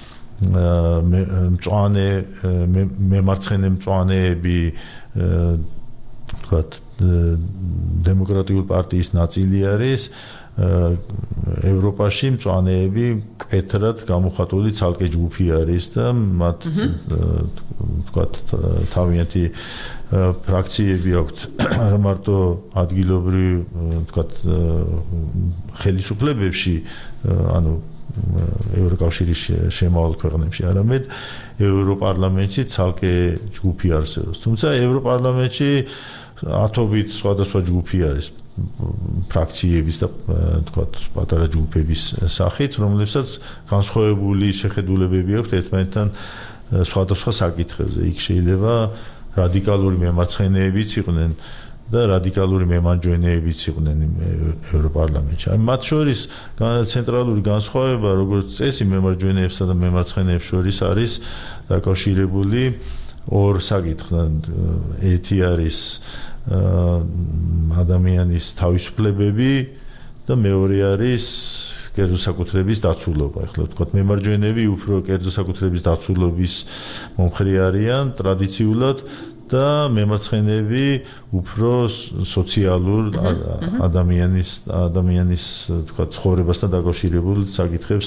მწვანე მემარცხენე მწვანეები თქვათ დემოკრატიული პარტიის ნაწილი არის ევროპაში მწვანეები მკვეთრად გამოხატული ცალკე ჯგუფი არის და მათ თქვათ თავიანთი ფრაქციები აქვთ არა მარტო ადგილობრივ თქვათ ხელისუფლებებში ანუ ევროკავშირის შემავალ ქვეყნებში, არამედ ევროპარლამენტში ცალკე ჯგუფი არსებობს. თუმცა ევროპარლამენტში ათობით სხვადასხვა ჯგუფი არის ფრაქციების და თქვათ პატარა ჯგუფების სახით, რომლებსაც განსხვავებული შეხედულებები აქვთ ერთმანეთთან სხვადასხვა საკითხებზე. იქ შეიძლება რადიკალური მემარცხენეებიც იყვნენ და რადიკალური მემარჯვენეებიც იყვნენ ევროპარლამენტში. მათ შორის ცენტრალური განსხვავება, როგორც წესი, მემარჯვენეებსა და მემარცხენეებს შორის არის დაკავშირებული ორ საკითხთან. ერთი არის ადამიანის თავისუფლებები და მეორე არის კერძო საკუთრების დაცულობა. ახლა ვთქვათ, მემარჯვენეები უფრო კერძო საკუთრების დაცულობის მომხრე არიან ტრადიციულად და მემარცხენეები უფრო სოციალურ ადამიანის თქვა ცხოვრებასთან დაკავშირებულ საკითხებს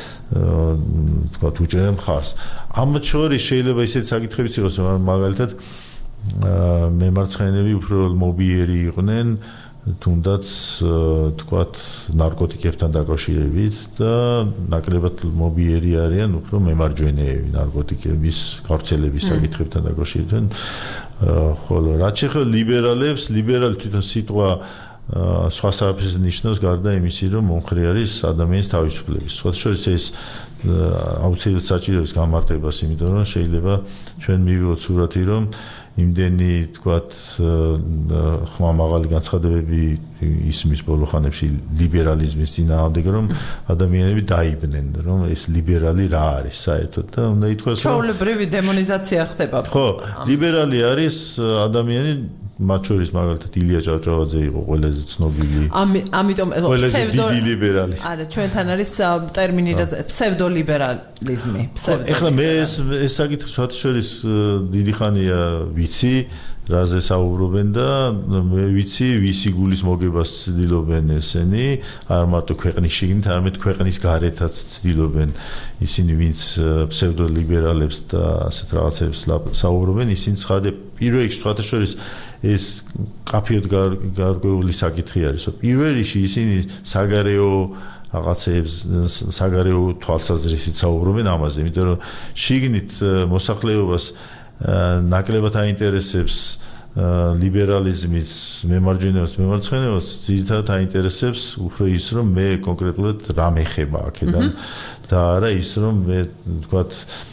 თქვა უჭერენ მხარს. ამათ შორის შეიძლება ისეთი საკითხებიც იყოს, მაგალითად მემარცხენეები უფრო მობიერი იყვნენ თუნდაც თქვათ ნარკოტიკებთან დაკავშირებით და ნაკლებად მობიერი არიან უფრო მემარჯვენეები ნარკოტიკების გავრცელების საკითხებთან დაკავშირებით. ხოლო რაც შეეხება ლიბერალებს, ლიბერალი თვითონ სიტყვა სხვა საფრთხეს ნიშნავს გარდა იმისა, რომ მომხრე არის ადამიანის თავისუფლების. სხვა შორის ეს აუცილებლად საჭიროებს გამარტებას, იმიტომ რომ შეიძლება ჩვენ მივიღოთ სურათი, რომ იმდენი თქვათ ხმამაღალი განცხადებები ისმის ბოლო ხანებში ლიბერალიზმის წინააღმდეგ, რომ ადამიანები დაიბნენ, რომ ეს ლიბერალი რა არის საერთოდ და უნდა ითქვას, რომ ჩვეულებრივი დემონიზაცია ხდება. ხო, ლიბერალი არის ადამიანი, მათ შორის მაგალითად ილია ჭავჭავაძე იყო ყველაზე ცნობილი. ამიტომ დიდი ლიბერალი. არა, ჩვენთან არის ტერმინი ფსევდოლიბერალიზმი. ეხლა მე ეს საკითხი მათ შორის დიდი ხანია ვიცი, რაზე საუბრობენ და მე ვიცი, ვისი გულის მოგებას ცდილობენ ესენი, არ მარტო ქვეყნის შიგნით, არამედ ქვეყნის გარეთაც ცდილობენ ისინი, ვინც ფსევდოლიბერალებს და ასეთ რაღაცებს საუბრობენ, ისინი ცხადე პირველ რიგში სხვათა შორის ეს კაფიოდ გარკვეული საკითხი არის. პირველ რიგში ისინი საგარეო რაღაცებს, საგარეო თვალსაზრისით საუბრობენ ამაზე, იმიტომ რომ შიგნით მოსახლეობას ნაკლებად აინტერესებს ლიბერალიზმის მემარჯვენეობას, მემარცხენეობას, ძირითადად აინტერესებს უფრო ის, რომ მე კონკრეტულად რა მეხება აქედან და არა ის, რომ მე ვთქვათ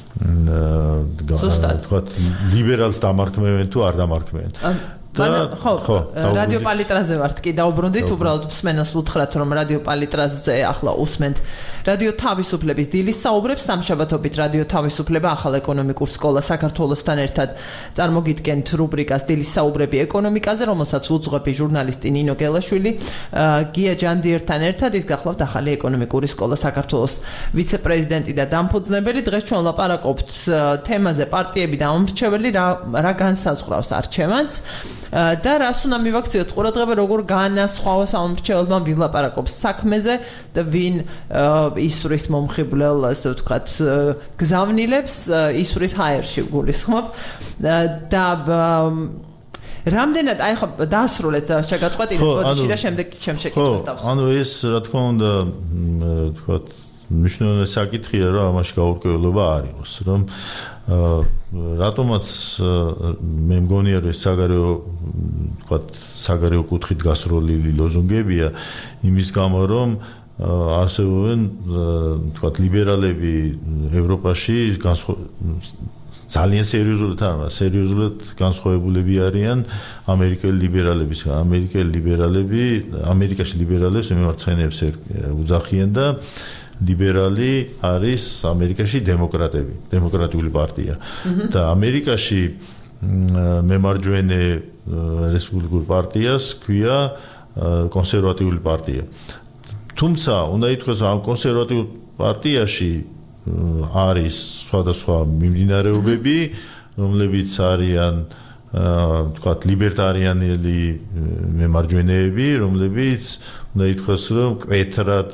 ლიბერალს დამარქმევენ თუ არ დამარქმევენ. ხო, რადიო პალიტრაზე ვართ კი დაუბრუნდით, უბრალოდ მსმენელს უთხრათ, რომ რადიო პალიტრაზე ახლა უსმენთ რადიო თავისუფლების დილის საუბრებს. სამშაბათობით რადიო თავისუფლება ახალ ეკონომიკურ სკოლა საქართველოსთან ერთად წარმოგიდგენთ რუბრიკას დილის საუბრები ეკონომიკაზე, რომელსაც უძღვები ჟურნალისტი ნინო გელაშვილი, გია ჯანდიერთან ერთად. ის გახლავთ ახალი ეკონომიკური სკოლა საქართველოს ვიცე-პრეზიდენტი და დამფუძნებელი. დღეს ჩვენ ვლაპარაკობთ თემაზე პარტიები და ამომრჩეველი რა განსაზღვრავს არჩევანს. და რას უნდა მივაქციოთ ყურადღება როგორ განასხვავოს ამ მრჩეველმა ვინ ლაპარაკობს საქმეზე და ვინ ისურის მომხიბვლელ ასე ვთქვათ გზავნილებს ისურის ჰაერში გულისხმობ და რამდენად აი ხო დაასრულეთ შეგაწყვეტილეთ ბოდიში და შემდეგ ჩემ შეკითხვას დავსვამ. ანუ ეს რა თქმა უნდა ვთქვათ მნიშვნელოვანი საკითხია რომ ამაში გაურკვევლობა არ იყოს რომ რატომაც მე მგონია რომ ეს საგარეო კუთხით გასროლილი ლოზუნგებია იმის გამო რომ არსებობენ ვთქვათ ლიბერალები ევროპაში ძალიან სერიოზულად განსხვავებულები არიან ამერიკელი ლიბერალებისგან. ამერიკაში ლიბერალებს მემარცხენეებს უძახიან და ლიბერალი არის ამერიკაში დემოკრატიული პარტია. და ამერიკაში მემარჯვენე რესპუბლიკურ პარტიას ქვია კონსერვატიული პარტია. თუმცა უნდა ითქვას რომ ამ კონსერვატიულ პარტიაში არის სხვადასხვა მიმდინარეობები, რომლებიც არიან ვთქვათ ლიბერტარიანელი მემარჯვენეები, რომლებიც უნდა ითქვას რომ კვეთრად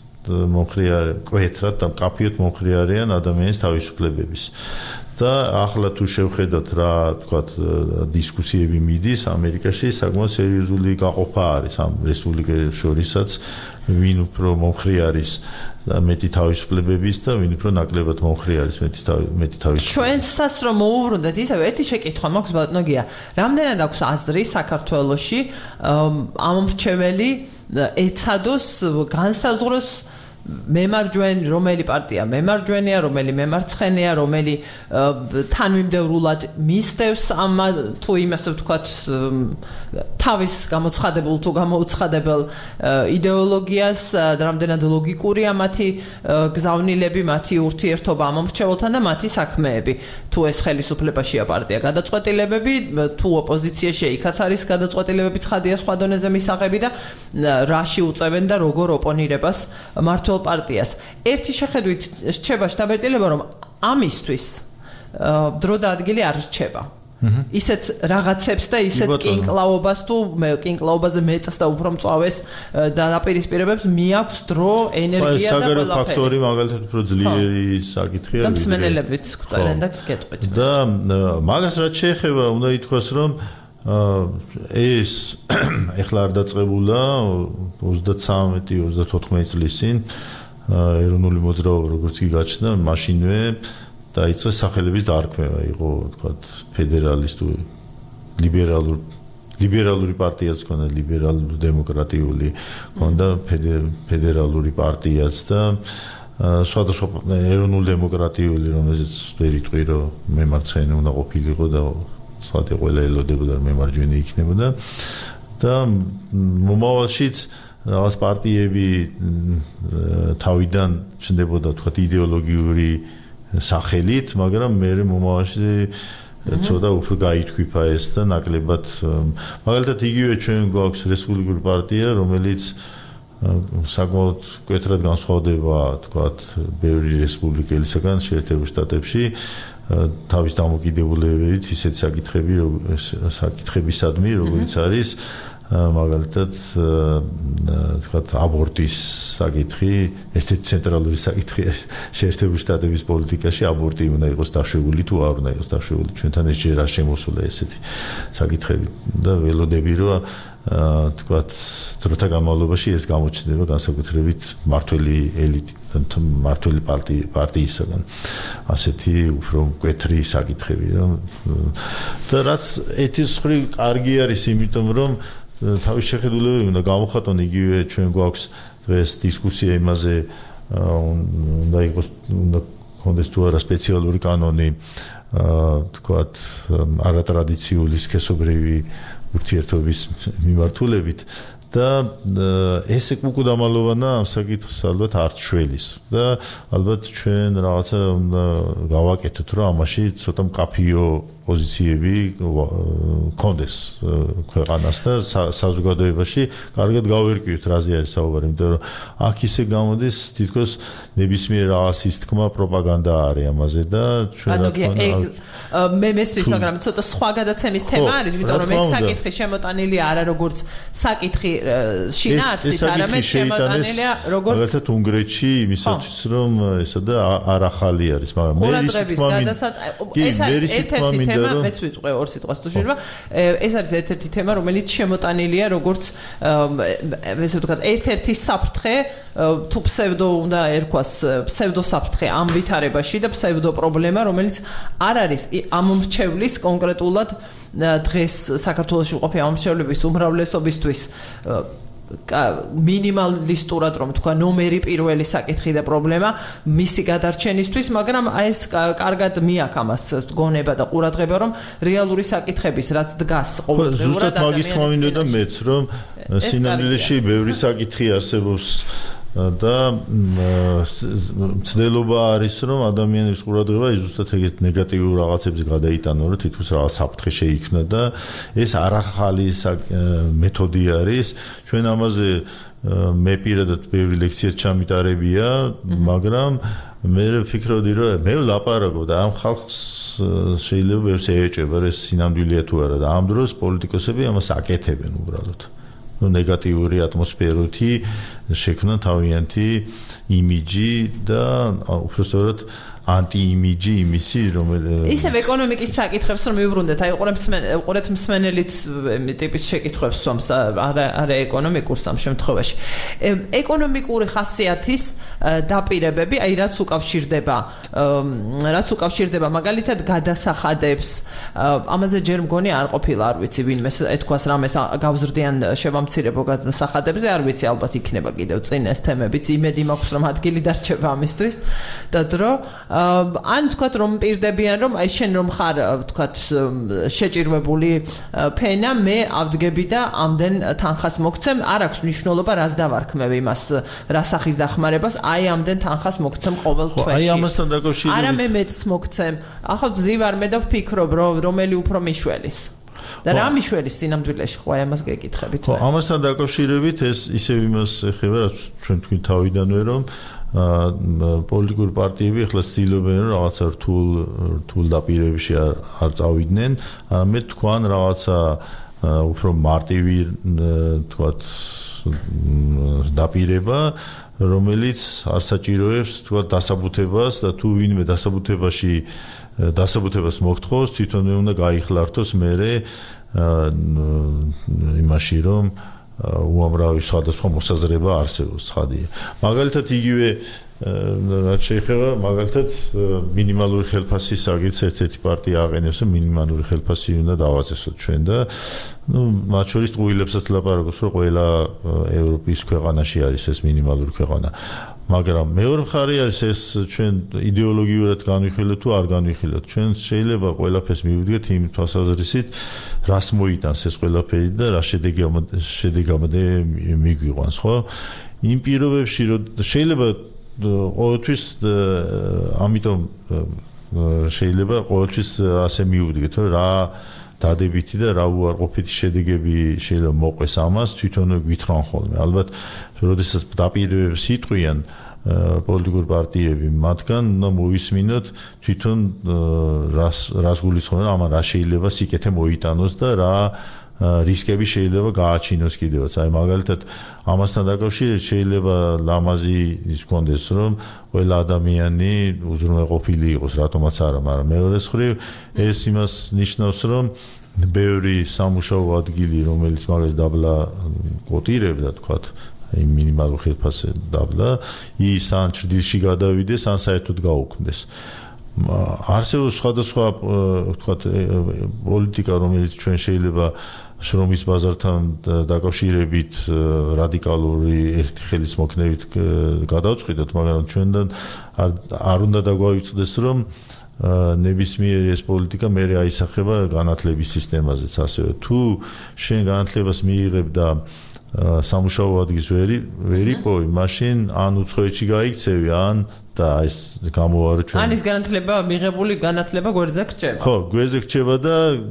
და მკაფიოდ მომხრე არიან ადამიანის თავისუფლებების. და ახლა თუ შევხედოთ რა ვთქვათ დისკუსიები მიდის ამერიკაში საკმაოდ სერიოზული გაყოფა არის ამ რესპუბლიკელებს შორისაც ვინ უფრო მომხრე არის მეტი თავისუფლებების და ვინ უფრო ნაკლებად მომხრე არის მეტი თავისუფლების. ჩვენსაც რომ მოუბრუნდეთ ისევ ერთი შეკითხვა მაქვს ბატონო გია. რამდენად აქვს აზრი საქართველოში ამ მრჩეველი ეცადოს განსაზღვროს რომელი პარტია მემარჯვენეა, რომელი მემარცხენეა, რომელი თანმიმდევრულად მისდევს ამ თუ იმასე ვთქვათ თავის გამოცხადებულ თუ გამოუცხადებელ იდეოლოგიას და რამდენად ლოგიკურია მათი გზავნილები, მათი ურთიერთობა ამ მრჩეველთან და მათი საქმეები. თუ ეს ხელისუფლებაშია პარტია გადაწყვეტილებები, თუ ოპოზიციაში იქაც არის გადაწყვეტილებები ცხადია სხვა დონეზე მისაღები და რაში უწევენ და როგორ ოპონირებას მართლ პარტიას. ერთი შეხედვით რჩება შტაბ-ეტილება რომ ამისთვის დრო და ადგილი არ რჩება. ისეთ რაღაცებს და ისეთ კინკლაობას თუ კინკლაობაზე მეტს და უფრო მწვავეს დაპირისპირებებს მიაქვს დრო, ენერგია და საგარეო ფაქტორი მაგალითად უფრო ძლიერი საკითხია. და მსმენელებიც გვწერენ და გეტყვით. და მაგას რაც შეეხება უნდა ითქვას რომ ეს ეხლა არ დაწყებულა 33-34 წლის წინ ეროვნული მოძრაობა როგორც კი გაჩნდა მაშინვე დაიწყეს სახელების დარქმევა იყო ვთქვათ ფედერალისტური ლიბერალური პარტიაც ქონდა ლიბერალური დემოკრატიული ქონდა ფედერალური პარტიაც და სხვადასხვა ეროვნული დემოკრატიული რომელზეც ვერ იტყვი რომ მემარცხენე უნდა ყოფილიყო და საერთოდ ყველა ელოდებოდა მემარჯვენე იქნებოდა და მომავალშიც რაღაც პარტიები თავიდან ჩნდებოდა თქვათ იდეოლოგიური სახელით, მაგრამ მე მომავალში ცოტა უფრო გაითქვიფა ეს და ნაკლებად მაგალითად იგივე ჩვენ გვაქვს რესპუბლიკური პარტია, რომელიც საკმაოდ კვეთრად განსხვავდება თქვათ ბევრი რესპუბლიკელისგან შეერთებულ შტატებში თავის დამოკიდებულებებით ისეთ საკითხებისადმი, როგორც არის მაგალითად თქვათ აბორტის საკითხი, ერთ-ერთი ცენტრალური საკითხი არის შეერთებულ შტატების პოლიტიკაში, აბორტი უნდა იყოს დაშვებული თუ არ უნდა იყოს დაშვებული. ჩვენთან ეს ჯერ არ შემოსულა ესეთი საკითხები და ველოდები რომ თქვათ დროთა განმავლობაში ეს გამოჩნდება განსაკუთრებით მართველი ელიტი მართველი პარტიისგან ასეთი უფრო მკვეთრი საკითხები და რაც ეთის მხრივ კარგი არის იმიტომ რომ თავის შეხედულებები უნდა გამოხატონ იგივე ჩვენ გვაქვს დღეს დისკუსია იმაზე უნდა იყოს უნდა კონდეს თუ არა სპეციალური კანონი თქვათ არატრადიციული სქესობრივი ურთიერთობის მიმართულებით და ეს უკუდამალოვანა ამ საკითხს ალბათ არ ჩვენის და ალბათ ჩვენ რაღაცა უნდა გავაკეთოთ რომ ამაში ცოტა მკაფიო პოზიციები კონდეს ქვეყანას და საზოგადოებაში კარგად გავერკვიოთ რაზე არის საუბარი, იმიტომ რომ აქ ისე გამოდის თითქოს ნებისმიერ რაღაცის თქმა პროპაგანდა არის ამაზე და ჩვენ რა თქმა უნდა მე მესმის, მაგრამ ცოტა სხვა gadაცემის თემა არის, იმიტომ რომ ეს საკითხი შემოტანილი არა როგორც საკითხი შინაარსით, არამედ შემოტანილია როგორც მაგალითად უნგრეთში იმისათვის რომ ესა და არ ახალი არის, მაგრამ მე ეს არის ერთ-ერთი თემა, მეც ვიტყვე ორ სიტყვას თუ შეიძლება. ეს არის ერთ-ერთი თემა, რომელიც შემოტანილია როგორც ესე ვთქვათ, ერთ-ერთი საფრთხე თუ ფსევდო უნდა ერქვას ფსევდო საფრთხე ამ ვითარებაში და ფსევდო პრობლემა, რომელიც არ არის ამ მრჩევლის კონკრეტულად დღეს საქართველოში მყოფი ამ მრჩევლების უმრავლესობისთვის მინიმალისტურად რომ თქვა ნომერი პირველი საკითხი და პრობლემა მისი გადარჩენისთვის, მაგრამ ეს კარგად მიაქვს ამას გონება და ყურადღება, რომ რეალური საკითხების რაც დგას ყოველდღიურად ადამიანის მაგის თქმა მინდოდა მეც რომ სინამდვილეში ბევრი საკითხი არსებობს და მცდელობა არის რომ ადამიანების ყურადღება ზუსტად ეგეთ ნეგატიურ რაღაცებზე გადაიტანო, რომ თითქოს რაღაც საფრთხე შეიქმნა და ეს არახალი მეთოდი არის. ჩვენ ამაზე მე პირადად ბევრი ლექცია ჩამიტარებია, მაგრამ მე ვფიქრობდი რომ მე ვლაპარაკობ და ამ ხალხს შეიძლება ბევრს ეეჭება ეს სინამდვილეა თუ არა და ამ დროს პოლიტიკოსები ამას აკეთებენ უბრალოდ. ნეგატიური ატმოსფეროთი შექმნა თავიანთი იმიჯი და უბრალოდ ანტი-იმიჯი იმისი, რომელიც ისევ ეკონომიკის საკითხებს რომ მივუბრუნდეთ, აი უყურეთ მსმენელიც ტიპის შეკითხვებს სვამს, არა ეკონომიკურს ამ შემთხვევაში. ეკონომიკური ხასიათის დაპირებები, აი რაც უკავშირდება მაგალითად გადასახადებს, ამაზე ჯერ მგონი არ ყოფილა, არ ვიცი, ვინმე ეთქვას რამეს გავზრდიან შევამცირებო გადასახადებზე, არ ვიცი, ალბათ იქნება კიდევ წინ ეს თემებიც, იმედი მაქვს რომ ადგილი დარჩება ამისთვის და დრო ან თქვათ რომ პირდებიან რომ აი შენ რომ ხარ თქვათ შეჭირვებული ფენა, მე ავდგები და ამდენ თანხას მოგცემ, არ აქვს მნიშვნელობა რას დავარქმევ იმას, რა სახის დახმარებას, აი ამდენ თანხას მოგცემ ყოველ თვეში. აი ამასთან დაკავშირებით არა მე მეც მოგცემ. ახლა ვზივარ მე და ვფიქრობ რომელი უფრო მიშველის. და რა მიშველის სინამდვილეში ხო ამას გეკითხებით. ხო, ამასთან დაკავშირებით ეს ისევ იმას ეხება, რაც ჩვენ თქვი თავიდანვე რომ პოლიტიკური პარტიები ახლა ცდილობენ რომ რაღაცა რთულ დაპირებებში არ წავიდნენ, არამედ თქვან რაღაცა უფრო მარტივი თქვათ დაპირება, რომელიც არ საჭიროებს თქვათ დასაბუთებას და თუ ვინმე დასაბუთებას მოგთხოვს, თვითონვე უნდა გაიხლართოს მერე იმაში რომ უამრავი სხვადასხვა მოსაზრება არსებობს ცხადია. მაგალითად იგივე რაც შეეხება მაგალითად მინიმალური ხელფასის აგიც ერთ-ერთი პარტია აყენებს რომ მინიმალური ხელფასი უნდა დავაწესოთ ჩვენ და მათ შორის ტყუილებსაც ლაპარაკობს რომ ყველა ევროპის ქვეყანაში არის ეს მინიმალური ქვეყანა. მაგრამ მეორე მხარე არის ეს ჩვენ იდეოლოგიურად განვიხილოთ თუ არ განვიხილოთ. ჩვენ შეიძლება ყველაფერს მივიდგეთ იმ თვალსაზრისით, რას მოიტანს ეს ყველაფერი და რა შედეგამდე მიგვიყვანს, ხო? იმ პირობებში რომ შეიძლება ყოველთვის ამიტომ შეიძლება ყოველთვის ასე მივუდგეთ, რომ რა დადებითი და რა უარყოფითი შედეგები შეიძლება მოყვეს ამას, თვითონვე გვითხრან ხოლმე. ალბათ, როდესაც დაპირებებს იტყვიან პოლიტიკური პარტიები, მათგან უნდა მოვისმინოთ თვითონ რას გულისხმობენ, ამან რა შეიძლება სიკეთე მოიტანოს და რა რისკები შეიძლება გააჩინოს კიდევაც. აი მაგალითად ამასთან დაკავშირებით შეიძლება ლამაზი ის გქონდეს, რომ ყველა ადამიანი უზრუნველყოფილი იყოს, რატომაც არა, მაგრამ მეორე მხრივ ეს იმას ნიშნავს, რომ ბევრი სამუშაო ადგილი, რომელიც მაგას დაბლა კოტირებდა, თქვათ, იმ მინიმალურ ხელფასზე დაბლა, ის ან ჭრილში გადავიდეს, ან საერთოდ გაუქმდეს. არსებობს სხვადასხვა, ვთქვათ, პოლიტიკა, რომელიც ჩვენ შეიძლება შრომის ბაზართან დაკავშირებით რადიკალური ერთი ხელის მოქნევით გადავწყვიტოთ, მაგრამ ჩვენთან არ უნდა დაგვაიწყდეს, რომ ნებისმიერი ეს პოლიტიკა მერე აისახება განათლების სისტემაზეც ასევე. თუ შენ განათლებას მიიღებ და სამუშაო ადგილს ვერ იპოვი, მაშინ ან უცხოეთში გაიქცევი, ან და ეს გამოვარო ჩვენ. ან ის განათლება მიღებული განათლება გვერდზე გრჩება. ხო, გვერდზე გრჩება და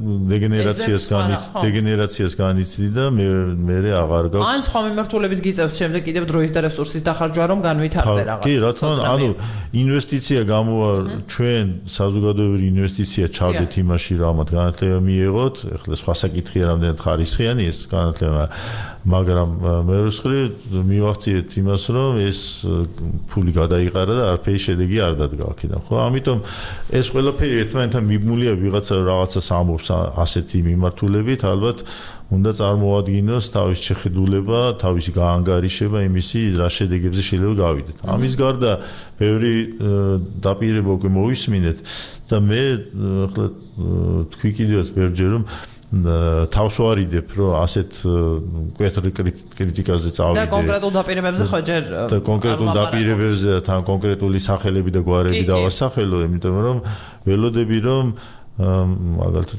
დეგენერაციას განიცდი და მე აღარ გაქვს. ან სხვა მიმართულებით გიწევს შემდეგ კიდევ დროის და რესურსის დახარჯვა რომ განვითარდე რაღაც. კი, რა თქმა უნდა, ანუ ინვესტიცია გამოვა ჩვენ საზოგადოებრივი ინვესტიცია ჩავდეთ იმაში რომ ამათ განათლება მიიღოთ. ეხლა სხვა საკითხია რამდენად ხარისხიანი ეს განათლება, მაგრამ მეორე მივახციეთ იმას რომ ეს ფული გადაიყარა და არაფერი შედეგი არ დადგა აქედან. ხო, ამიტომ ეს ყველაფერი ერთმანეთთან მიბმულია ვიღაცა რაღაცას ამბობს ასეთი მიმართულებით, ალბათ უნდა წარმოადგინოს თავის შეხედულება, თავისი გაანგარიშება იმისი რა შედეგებზე შეიძლება გავიდეთ. ამის გარდა ბევრი დაპირება უკვე მოვისმინეთ და მე ახლა თქვი კიდევაც ბევრჯერ რომ თავს ვარიდებ რომ ასეთ მკვეთრი კრიტიკაზე წავიდე და კონკრეტულ დაპირებებზე ხო ჯერ და კონკრეტულ დაპირებებზე და თან კონკრეტული სახელები და გვარები დავასახელო, იმიტომ რომ ველოდები რომ მაგალითად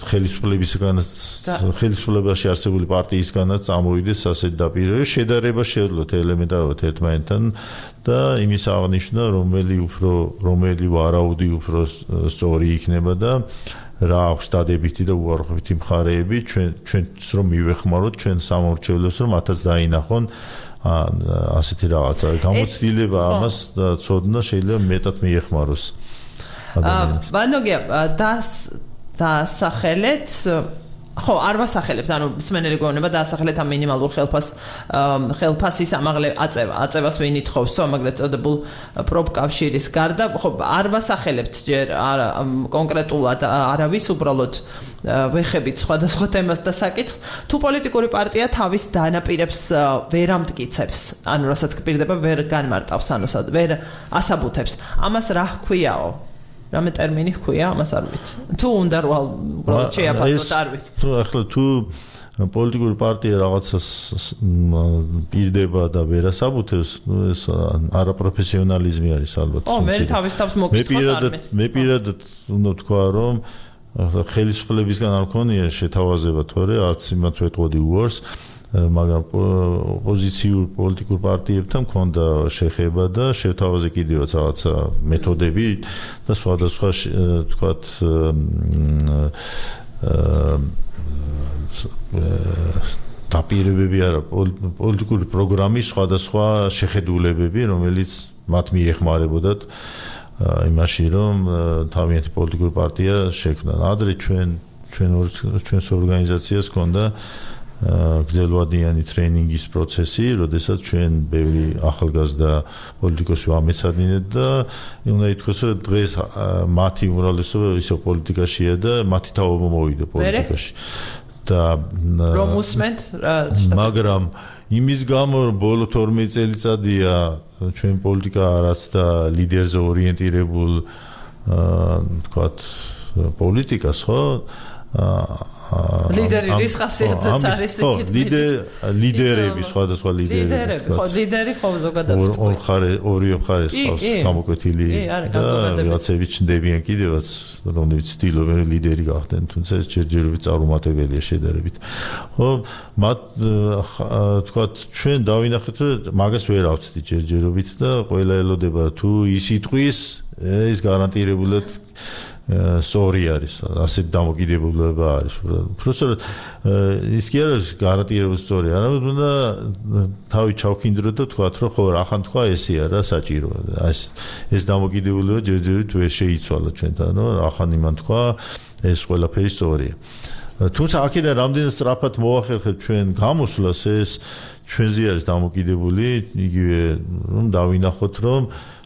ხელისუფლებაში არსებული პარტიისგანაც წამოვიდეს ასეთ დაპირებები, შედარება შეძლოთ ელემენტარულად ერთმანეთთან და იმის აღნიშვნა რომელი ვარაუდი უფრო სწორი იქნება და რა აქვს დადებითი და უარყოფითი მხარეები ჩვენც რომ მივეხმაროთ ჩვენ სამორჩევლებს რომ მათაც დაინახონ ასეთი რაღაცა გამოცდილება ამას ცოდნა შეიძლება მეტად მიეხმაროს ადამიანებს. ვანოგია დასახელეთ ხო, არ ვასახელებთ, ანუ მსმენელი გეუბნება დაასახელეთ ამ მინიმალურ ხელფასის აწევას ვინ ითხოვს, ამაგრეთ წოდებულ პროფკავშირის გარდა, ხო, არ ვასახელებთ ჯერ კონკრეტულად არავის, უბრალოდ ვეხებით სხვადასხვა თემას და საკითხს. თუ პოლიტიკური პარტია თავის დანაპირებს ვერ ამტკიცებს, ანუ რასაც გპირდება ვერ განმარტავს, ანუ ვერ ასაბუთებს, ამას რა ჰქვიაო? რამე ტერმინი ჰქვია, ამას არ ვიცი. თუ უნდა რა უბრალოდ შეაფასოთ, არ ვიცი. თუ პოლიტიკური პარტია რაღაცას პირდება და ვერ ასაბუთებს, ეს არაპროფესიონალიზმი არის ალბათ. მე თავის თავს მოკითხავს არ მე პირადად უნდა ვთქვა, რომ ხელისუფლებისგან არ მქონია შეთავაზება თორე არც იმათ ვეტყოდი უარს, მაგრამ ოპოზიციურ პოლიტიკურ პარტიებთან მქონდა შეხება და შეთავაზე კიდევაც რაღაცა მეთოდები და სხვადასხვა თქვათ დაპირებები არა პოლიტიკური პროგრამის სხვადასხვა შეხედულებები, რომელიც მათ მიეხმარებოდათ იმაში, რომ თავიანთი პოლიტიკური პარტია შექმნან. ადრე ჩვენს ორგანიზაციას ჰქონდა გრძელვადიანი ტრეინინგის პროცესი, როდესაც ჩვენ ბევრი ახალგაზრდა პოლიტიკოსი ვამეცადინეთ და უნდა ითქვას, რომ დღეს მათი უმრავლესობა ისო პოლიტიკაშია და მათი თაობა მოვიდა პოლიტიკაში. და რომ უსმენთ, მაგრამ იმის გამო რომ ბოლო 12 წელიწადია ჩვენ პოლიტიკა არაც და ლიდერზე ორიენტირებულ თქვათ პოლიტიკას, ხო? ლიდერი რის ხასიათზეც არის იქით. ლიდერები, სხვადასხვა ლიდერები. ხო, ლიდერი ხო ზოგადად. ორივე მხარეს ყავს გამოკვეთილი და რაღაცები ჩნდებიან კიდევაც, რომლებიც ცდილობენ ლიდერი გახდნენ, თუმცა ეს ჯერჯერობით წარუმატებელია შედარებით. ხო, მათ თქვათ ჩვენ დავინახეთ, რომ მაგას ვერ ავწდი ჯერჯერობით და ყველა ელოდება თუ ის იტყვის, ეს გარანტირებულად სწორი არის, ასეთ დამოკიდებულება არის. უბრალოდ ის კი არის გარანტირებული სწორი, არამედ უნდა თავი ჩავქინდრო და თქვათ, რომ ხო, ახან თქვა ესეა რა საჭირო. ეს დამოკიდებულება ჯერჯერობით ვერ შეიცვალა ჩვენთან, რომ ახან იმან თქვა, ეს ყველაფერი სწორია. თუმცა აქედან რამდენად სწრაფად მოახერხებთ ჩვენ გამოსვლას, ეს ჩვენზე არის დამოკიდებული, იგივე რომ დავინახოთ, რომ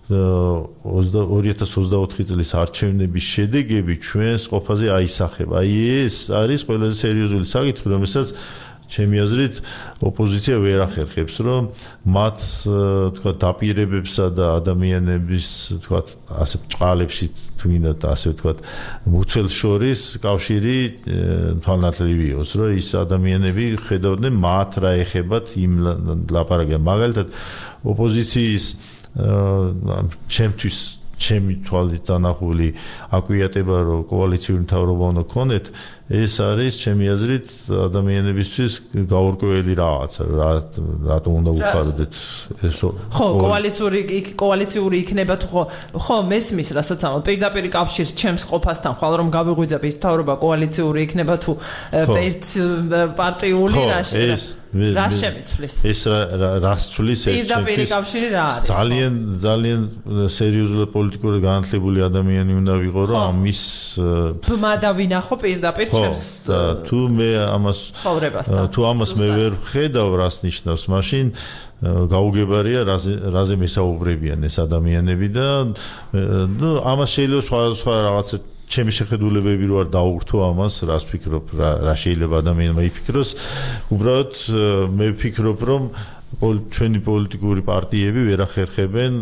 2024 წლის არჩევნების შედეგები ჩვენს ყოფაზე აისახება. აი ეს არის ყველაზე სერიოზული საკითხი, რომელსაც ჩემი აზრით ოპოზიცია ვერ ახერხებს, რომ მათ თქვა დაპირებებსა და ადამიანების თქვა ასე ჭყალებში თუნდაც ასე თქვა მუცელს შორის კავშირი თვალნათლივი იყოს, რომ ის ადამიანები ხედავდნენ მათ რა ეხებათ იმ ლაპარაკია. მაგალითად ოპოზიციის ჩემი თვალით დანახული აკვიატება, რომ კოალიციური მთავრობა უნდა ქონეთ, ეს არის ჩემი აზრით ადამიანებისთვის გაურკვეველი რაღაცა, რატომ უნდა უხარდეთ ეს ხო, კოალიციური იქნება თუ ხო, მესმის რასაც ამბობ, პირდაპირ კავშირს ჩემს ყოფასთან ხვალ რომ გავიღვიძებ ის მთავრობა კოალიციური იქნება თუ პარტიული რას შემიცვლის? ეს რას ცვლის ეს პირდაპირ კავშირი რა არის? ძალიან სერიოზულად პოლიტიკურად განათლებული ადამიანი უნდა ვიყო, რომ ამის ბმა დავინახო პირდაპირ ჩემს თუ მე ამას ცხოვრებასთან. თუ ამას მე ვერ ხედავ, რას ნიშნავს, მაშინ გაუგებარია რაზე მესაუბრებიან ეს ადამიანები და ამას შეიძლება სხვა რაღაცა ჩემი შეხედულებები რო არ დაურთო ამას, რას ვფიქრობ, რა შეიძლება ადამიანმა იფიქროს. უბრალოდ მე ვფიქრობ, რომ ჩვენი პოლიტიკური პარტიები ვერ ახერხებენ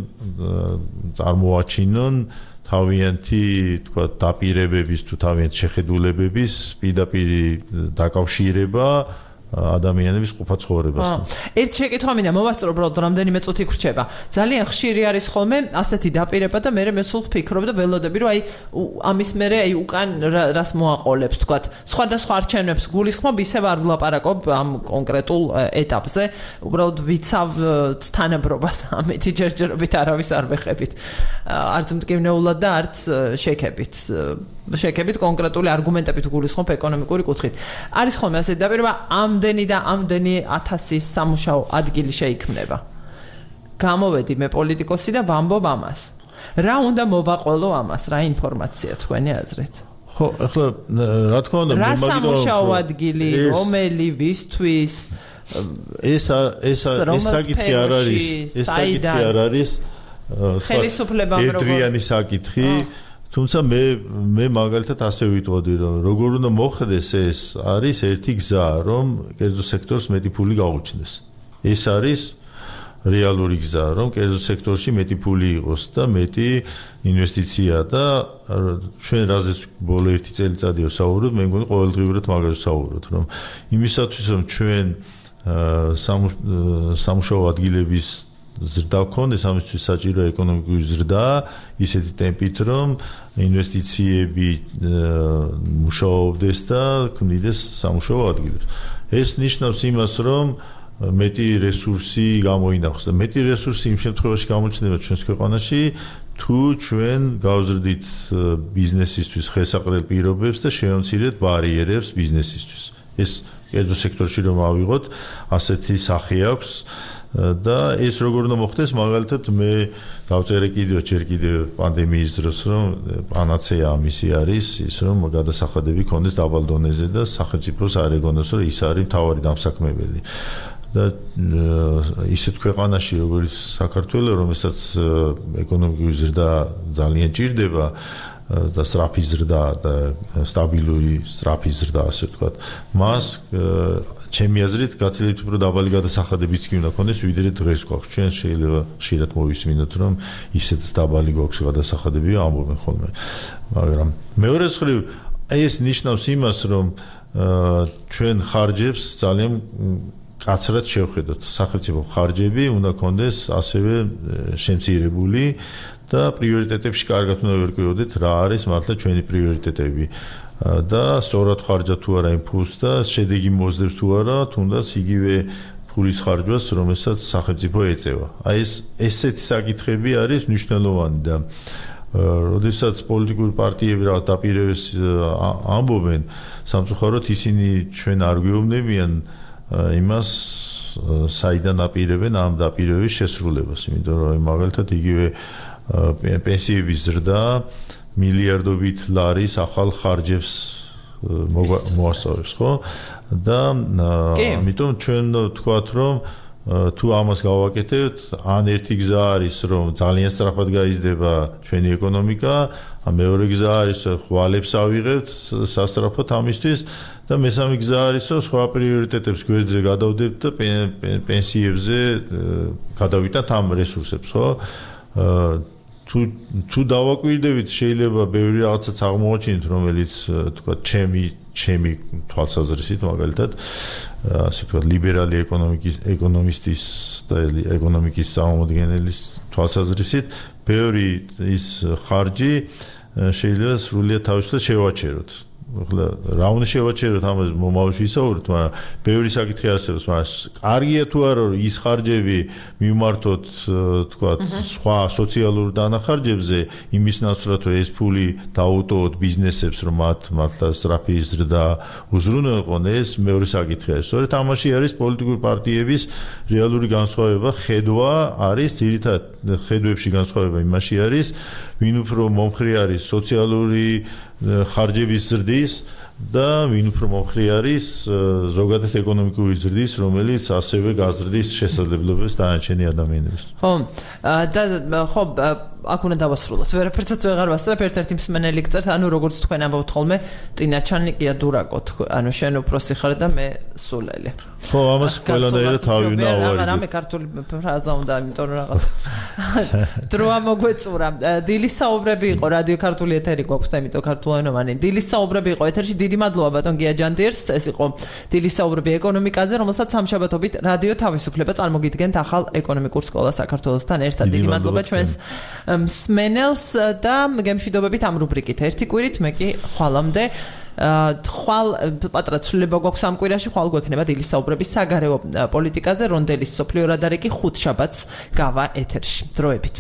წარმოაჩინონ თავიანთი, თქვა, დაპირებების თუ თავიანთი შეხედულებების პირდაპირ დაკავშირება ადამიანების ყოფა ცხოვრებასთან. ერთ შეკითხვა მინდა მოვასწრო, უბრალოდ რამდენიმე წუთი გრჩება. ძალიან ხშირი არის ხოლმე ასეთი დაპირება და მე სულ ვფიქრობ და ველოდები, რომ აი ამის მერე აი უკან რას მოაყოლებს, თქვა, სხვადასხვა არჩევნებს გულისხმობ, ისევ არ ვლაპარაკობ ამ კონკრეტულ ეტაპზე. უბრალოდ ვიცავ თანაბრობას ამეთი ჯერჯერობით არავის არ ვეხებით. არც მტკივნეულად და არც შეკებით კონკრეტული არგუმენტებით გულისხმობ ეკონომიკური კუთხით. არის ხოლმე ასეთი დაპირება ამდენი და ამდენი 1000 სამუშაო ადგილი შეიქმნება. გამოვედი მე პოლიტიკოსი და ვამბობ ამას. რა უნდა მოვაყოლო ამას, რა ინფორმაცია თქვენი აზრით? ხო, ახლა რა თქმა უნდა, რა სამუშაო ადგილი, რომელი, ვისთვის? ეს საკითხი არ არის, ეს საკითხი არ არის ხელისუფლებამ ერთდღიანი საკითხი. თუმცა მე მაგალითად ასე ვიტყოდი, რომ როგორ უნდა მოხდეს ეს არის ერთი გზა, რომ კერძო სექტორს მეტი ფული გაუჩნდეს. ეს არის რეალური გზა, რომ კერძო სექტორში მეტი ფული იყოს და მეტი ინვესტიცია და ჩვენ რაზეც ბოლო ერთი წელიწადი ვსაუბრობთ, მე მგონი ყოველდღიურად მაგაზე ვსაუბრობთ, რომ იმისათვის რომ ჩვენ სამუშაო ადგილების ზრდა გქონდეს, ამისთვის საჭირო ეკონომიკური ზრდა, ისეთი ტემპით, რომ ინვესტიციები მუშაობდეს და ქმნიდეს სამუშაო ადგილებს. ეს ნიშნავს იმას, რომ მეტი რესურსი გამოინახოს და მეტი რესურსი იმ შემთხვევაში გამოჩნდება ჩვენს ქვეყანაში, თუ ჩვენ გავზრდით ბიზნესისთვის შესაძლებელი პირობებს და შევამცირეთ ბარიერებს ბიზნესისთვის. ეს კერძო სექტორში რომ ავიღოთ, ასეთი სახე აქვს და ეს როგორ უნდა მოხდეს, მაგალითად მე დავწერე ჯერ კიდევ პანდემიის დროს, რომ პანაცეა ამისი არის ის, რომ გადასახადები ქონდეს დაბალ დონეზე და სახელმწიფოს არ ეგონოს, რომ ის არის მთავარი დამსაქმებელი. და ისეთ ქვეყანაში, როგორც საქართველო, რომელსაც ეკონომიკური ზრდა ძალიან ჭირდება და სწრაფი ზრდა და სტაბილური სწრაფი ზრდა, ასე ვთქვათ, მას ჩემი აზრით გაცილებით უფრო დაბალი გადასახადებიც კი უნდა ქონდეს, ვიდრე დღეს გვაქვს. ჩვენ შეიძლება ხშირად მოვისმინოთ, რომ ისეთ დაბალი გვაქვს გადასახადები, ამბობენ ხოლმე. მაგრამ მეორე მხრივ, ეს ნიშნავს იმას, რომ ჩვენ ხარჯებს ძალიან კაცრად შევხედოთ. სახელმწიფო ხარჯები უნდა ქონდეს ასევე შემცირებული და პრიორიტეტებში კარგად უნდა ვერკვიოდეთ, რა არის მართლა ჩვენი პრიორიტეტები. და სწორად ხარჯა თუ არა იმ ფულს და შედეგი მოძებს თუ არა, თუნდაც იგივე ფულის ხარჯვას, რომელსაც სახელმწიფო ეწევა. აი ესეთი საკითხები არის მნიშვნელოვანი და როდესაც პოლიტიკური პარტიები რა დაპირებებს ამბობენ, სამწუხაროდ ისინი ჩვენ არ გვეუბნებიან იმას, საიდან აპირებენ ამ დაპირებების შესრულებას, იმიტომ რომ მაგალითად იგივე პენსიების ზრდა მილიარდობით ლარის ახალ ხარჯებს მოასწავებს, ხო? და ამიტომ ჩვენ ვთქვათ, რომ თუ ამას გავაკეთებთ, ან ერთი გზა არის, რომ ძალიან სწრაფად გაიზრდება ჩვენი ეკონომიკა, ან მეორე გზა არის, რომ ხვალებს ავიღებთ სასწრაფოდ ამისთვის და მესამე გზა არის, რომ სხვა პრიორიტეტებს გვერდზე გადავდებთ და პენსიებზე გადავიტანთ ამ რესურსებს, ხო? თუ დავაკვირდებით, შეიძლება ბევრი რაღაცაც აღმოაჩინოთ, რომელიც თქვა ჩემი თვალსაზრისით, მაგალითად, ასე ვთქვათ, ლიბერალი ეკონომისტის და ეკონომიკის წარმომადგენლის თვალსაზრისით, ბევრი ის ხარჯი შეიძლება სრულიად თავისუფლად შევაჩეროთ. ახლა რა უნდა შევაჩეროთ ამაზე მომავალში ისაუბროთ, მაგრამ ბევრი საკითხი არსებობს, მაგრამ კარგია თუ არა რომ ის ხარჯები მიმართოთ თქვა სხვა სოციალურ დანახარჯებზე იმის ნაცვლად რომ ეს ფული დაუტოვოთ ბიზნესებს რომ მათ მართლა სწრაფი ზრდა უზრუნველყონ ეს მეორე საკითხია. სწორედ ამაში არის პოლიტიკური პარტიების რეალური განსხვავება, ხედვა არის ძირითადად ხედვებში განსხვავება იმაში არის ვინ უფრო მომხრე არის სოციალური ხარჯების ზრდის და ვინ უფრო მომხრე არის ზოგადად ეკონომიკური ზრდის, რომელიც ასევე გაზრდის შესაძლებლობებს დანარჩენი ადამიანებს. ხო, და ხო აქ უნდა დავასრულოთ. ვერაფერსაც ვეღარ ვასწრებ, ერთ-ერთი მსმენელი გწერთ, ანუ როგორც თქვენ ამბობთ ხოლმე, ტინა ჩანიკია დურაკოთ, ანუ შენ უფროსი ხარ და მე სულელი. ხო, ამას ყველანაირად თავი უნდა ავარიდოთ. რამე ქართული ფრაზა უნდა, იმიტომ რომ რაღაც დროა მოგვეწურა. დილის საუბრები იყო რადიო ქართული ეთერი გვაქვს და იმიტომ ქართულენოვანი. დილის საუბრები იყო ეთერში. დიდი მადლობა ბატონ გია ჯანდიერს. ეს იყო დილის საუბრები ეკონომიკაზე, რომელსაც სამშაბათობით რადიო თავისუფლება წარმოგიდგენთ ახალ ეკონომიკურ სკოლას საქართველოსთან ერთად. დიდი მადლობა ჩვენს მსმენელს და გემშვიდობებით ამ რუბრიკით. ერთი კვირით მე კი ხვალამდე ხვალ პატრა ცვლილება გვაქვს ამ კვირაში, ხვალ გვექნება დილის საუბრები საგარეო პოლიტიკაზე, რონდელის სოფლიო რადარი კი 5 შაბათს გავა ეთერში. დროებით.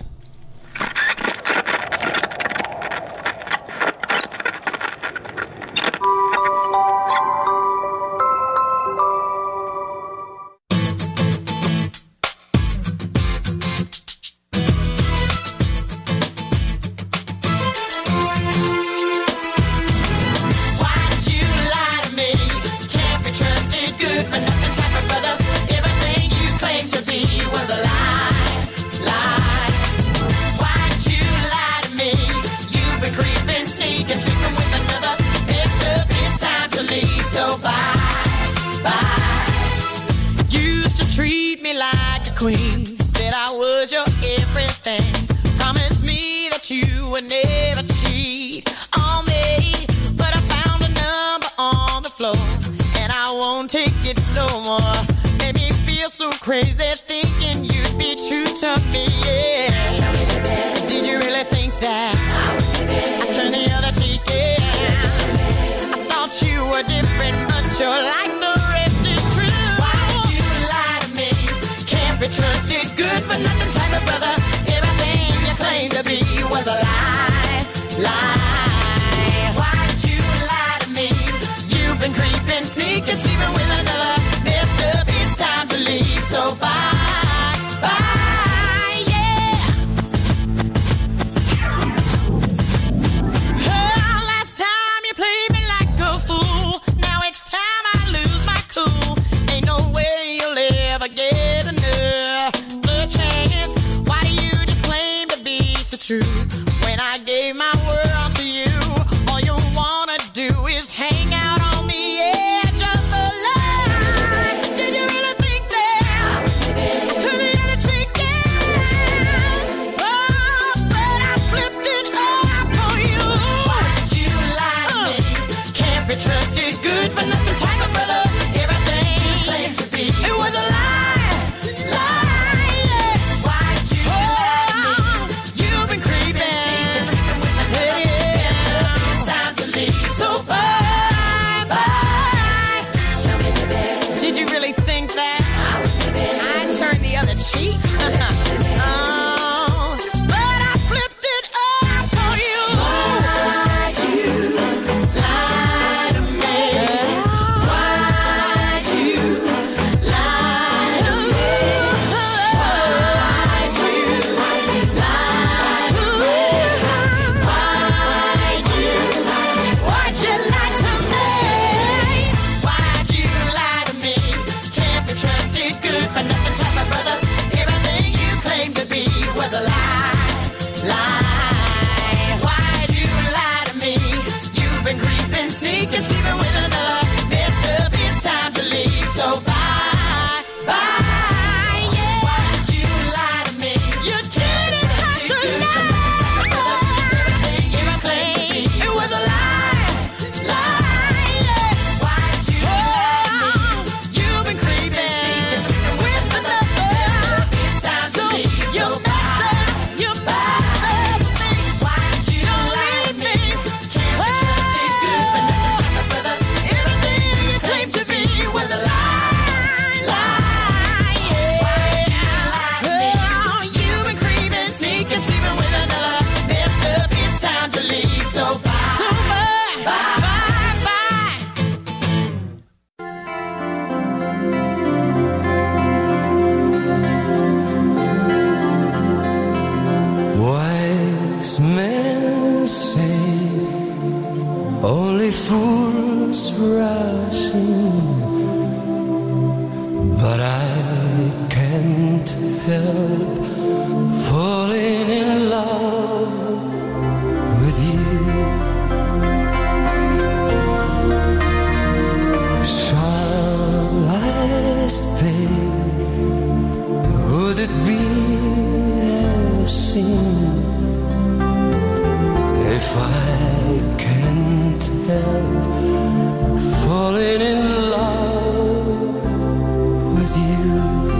Crazy thinking you'd be true to me, yeah. Did you really think that I turned the other cheek, yeah? I thought you were different, but you're like the rest is true. Why'd you lie to me? Can't be trusted, good for nothing type of brother. Everything you claimed to be was a lie, lie. Why'd you lie to me? You've been creeping, sneaking, sleeping with another. Messed up, it's time to leave. So bye, bye, yeah. Last time you played me like a fool. Now it's time I lose my cool. Ain't no way you'll ever get another chance. Why do you just claim to be so true? When I gave my world to you, all you wanna do is hang out on the edge of the line. Did you really think that? Trusted, good for nothing type of brother. Everything claimed to be, it was a lie, lie. Yeah. Why did you lie to me? You've been creeping. Yeah. It's time to leave. So bye, bye. Tell me, baby. Did you really think that I'd turn the other cheek? Good for nothing type of brother. Everything you but I can't help falling in love with you. Shall I stay? Would it be a sin if I can't help falling in love with you?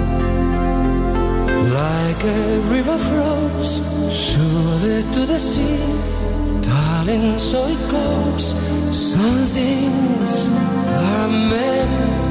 Like a river flows surely to the sea, darling, so it goes. Some things are meant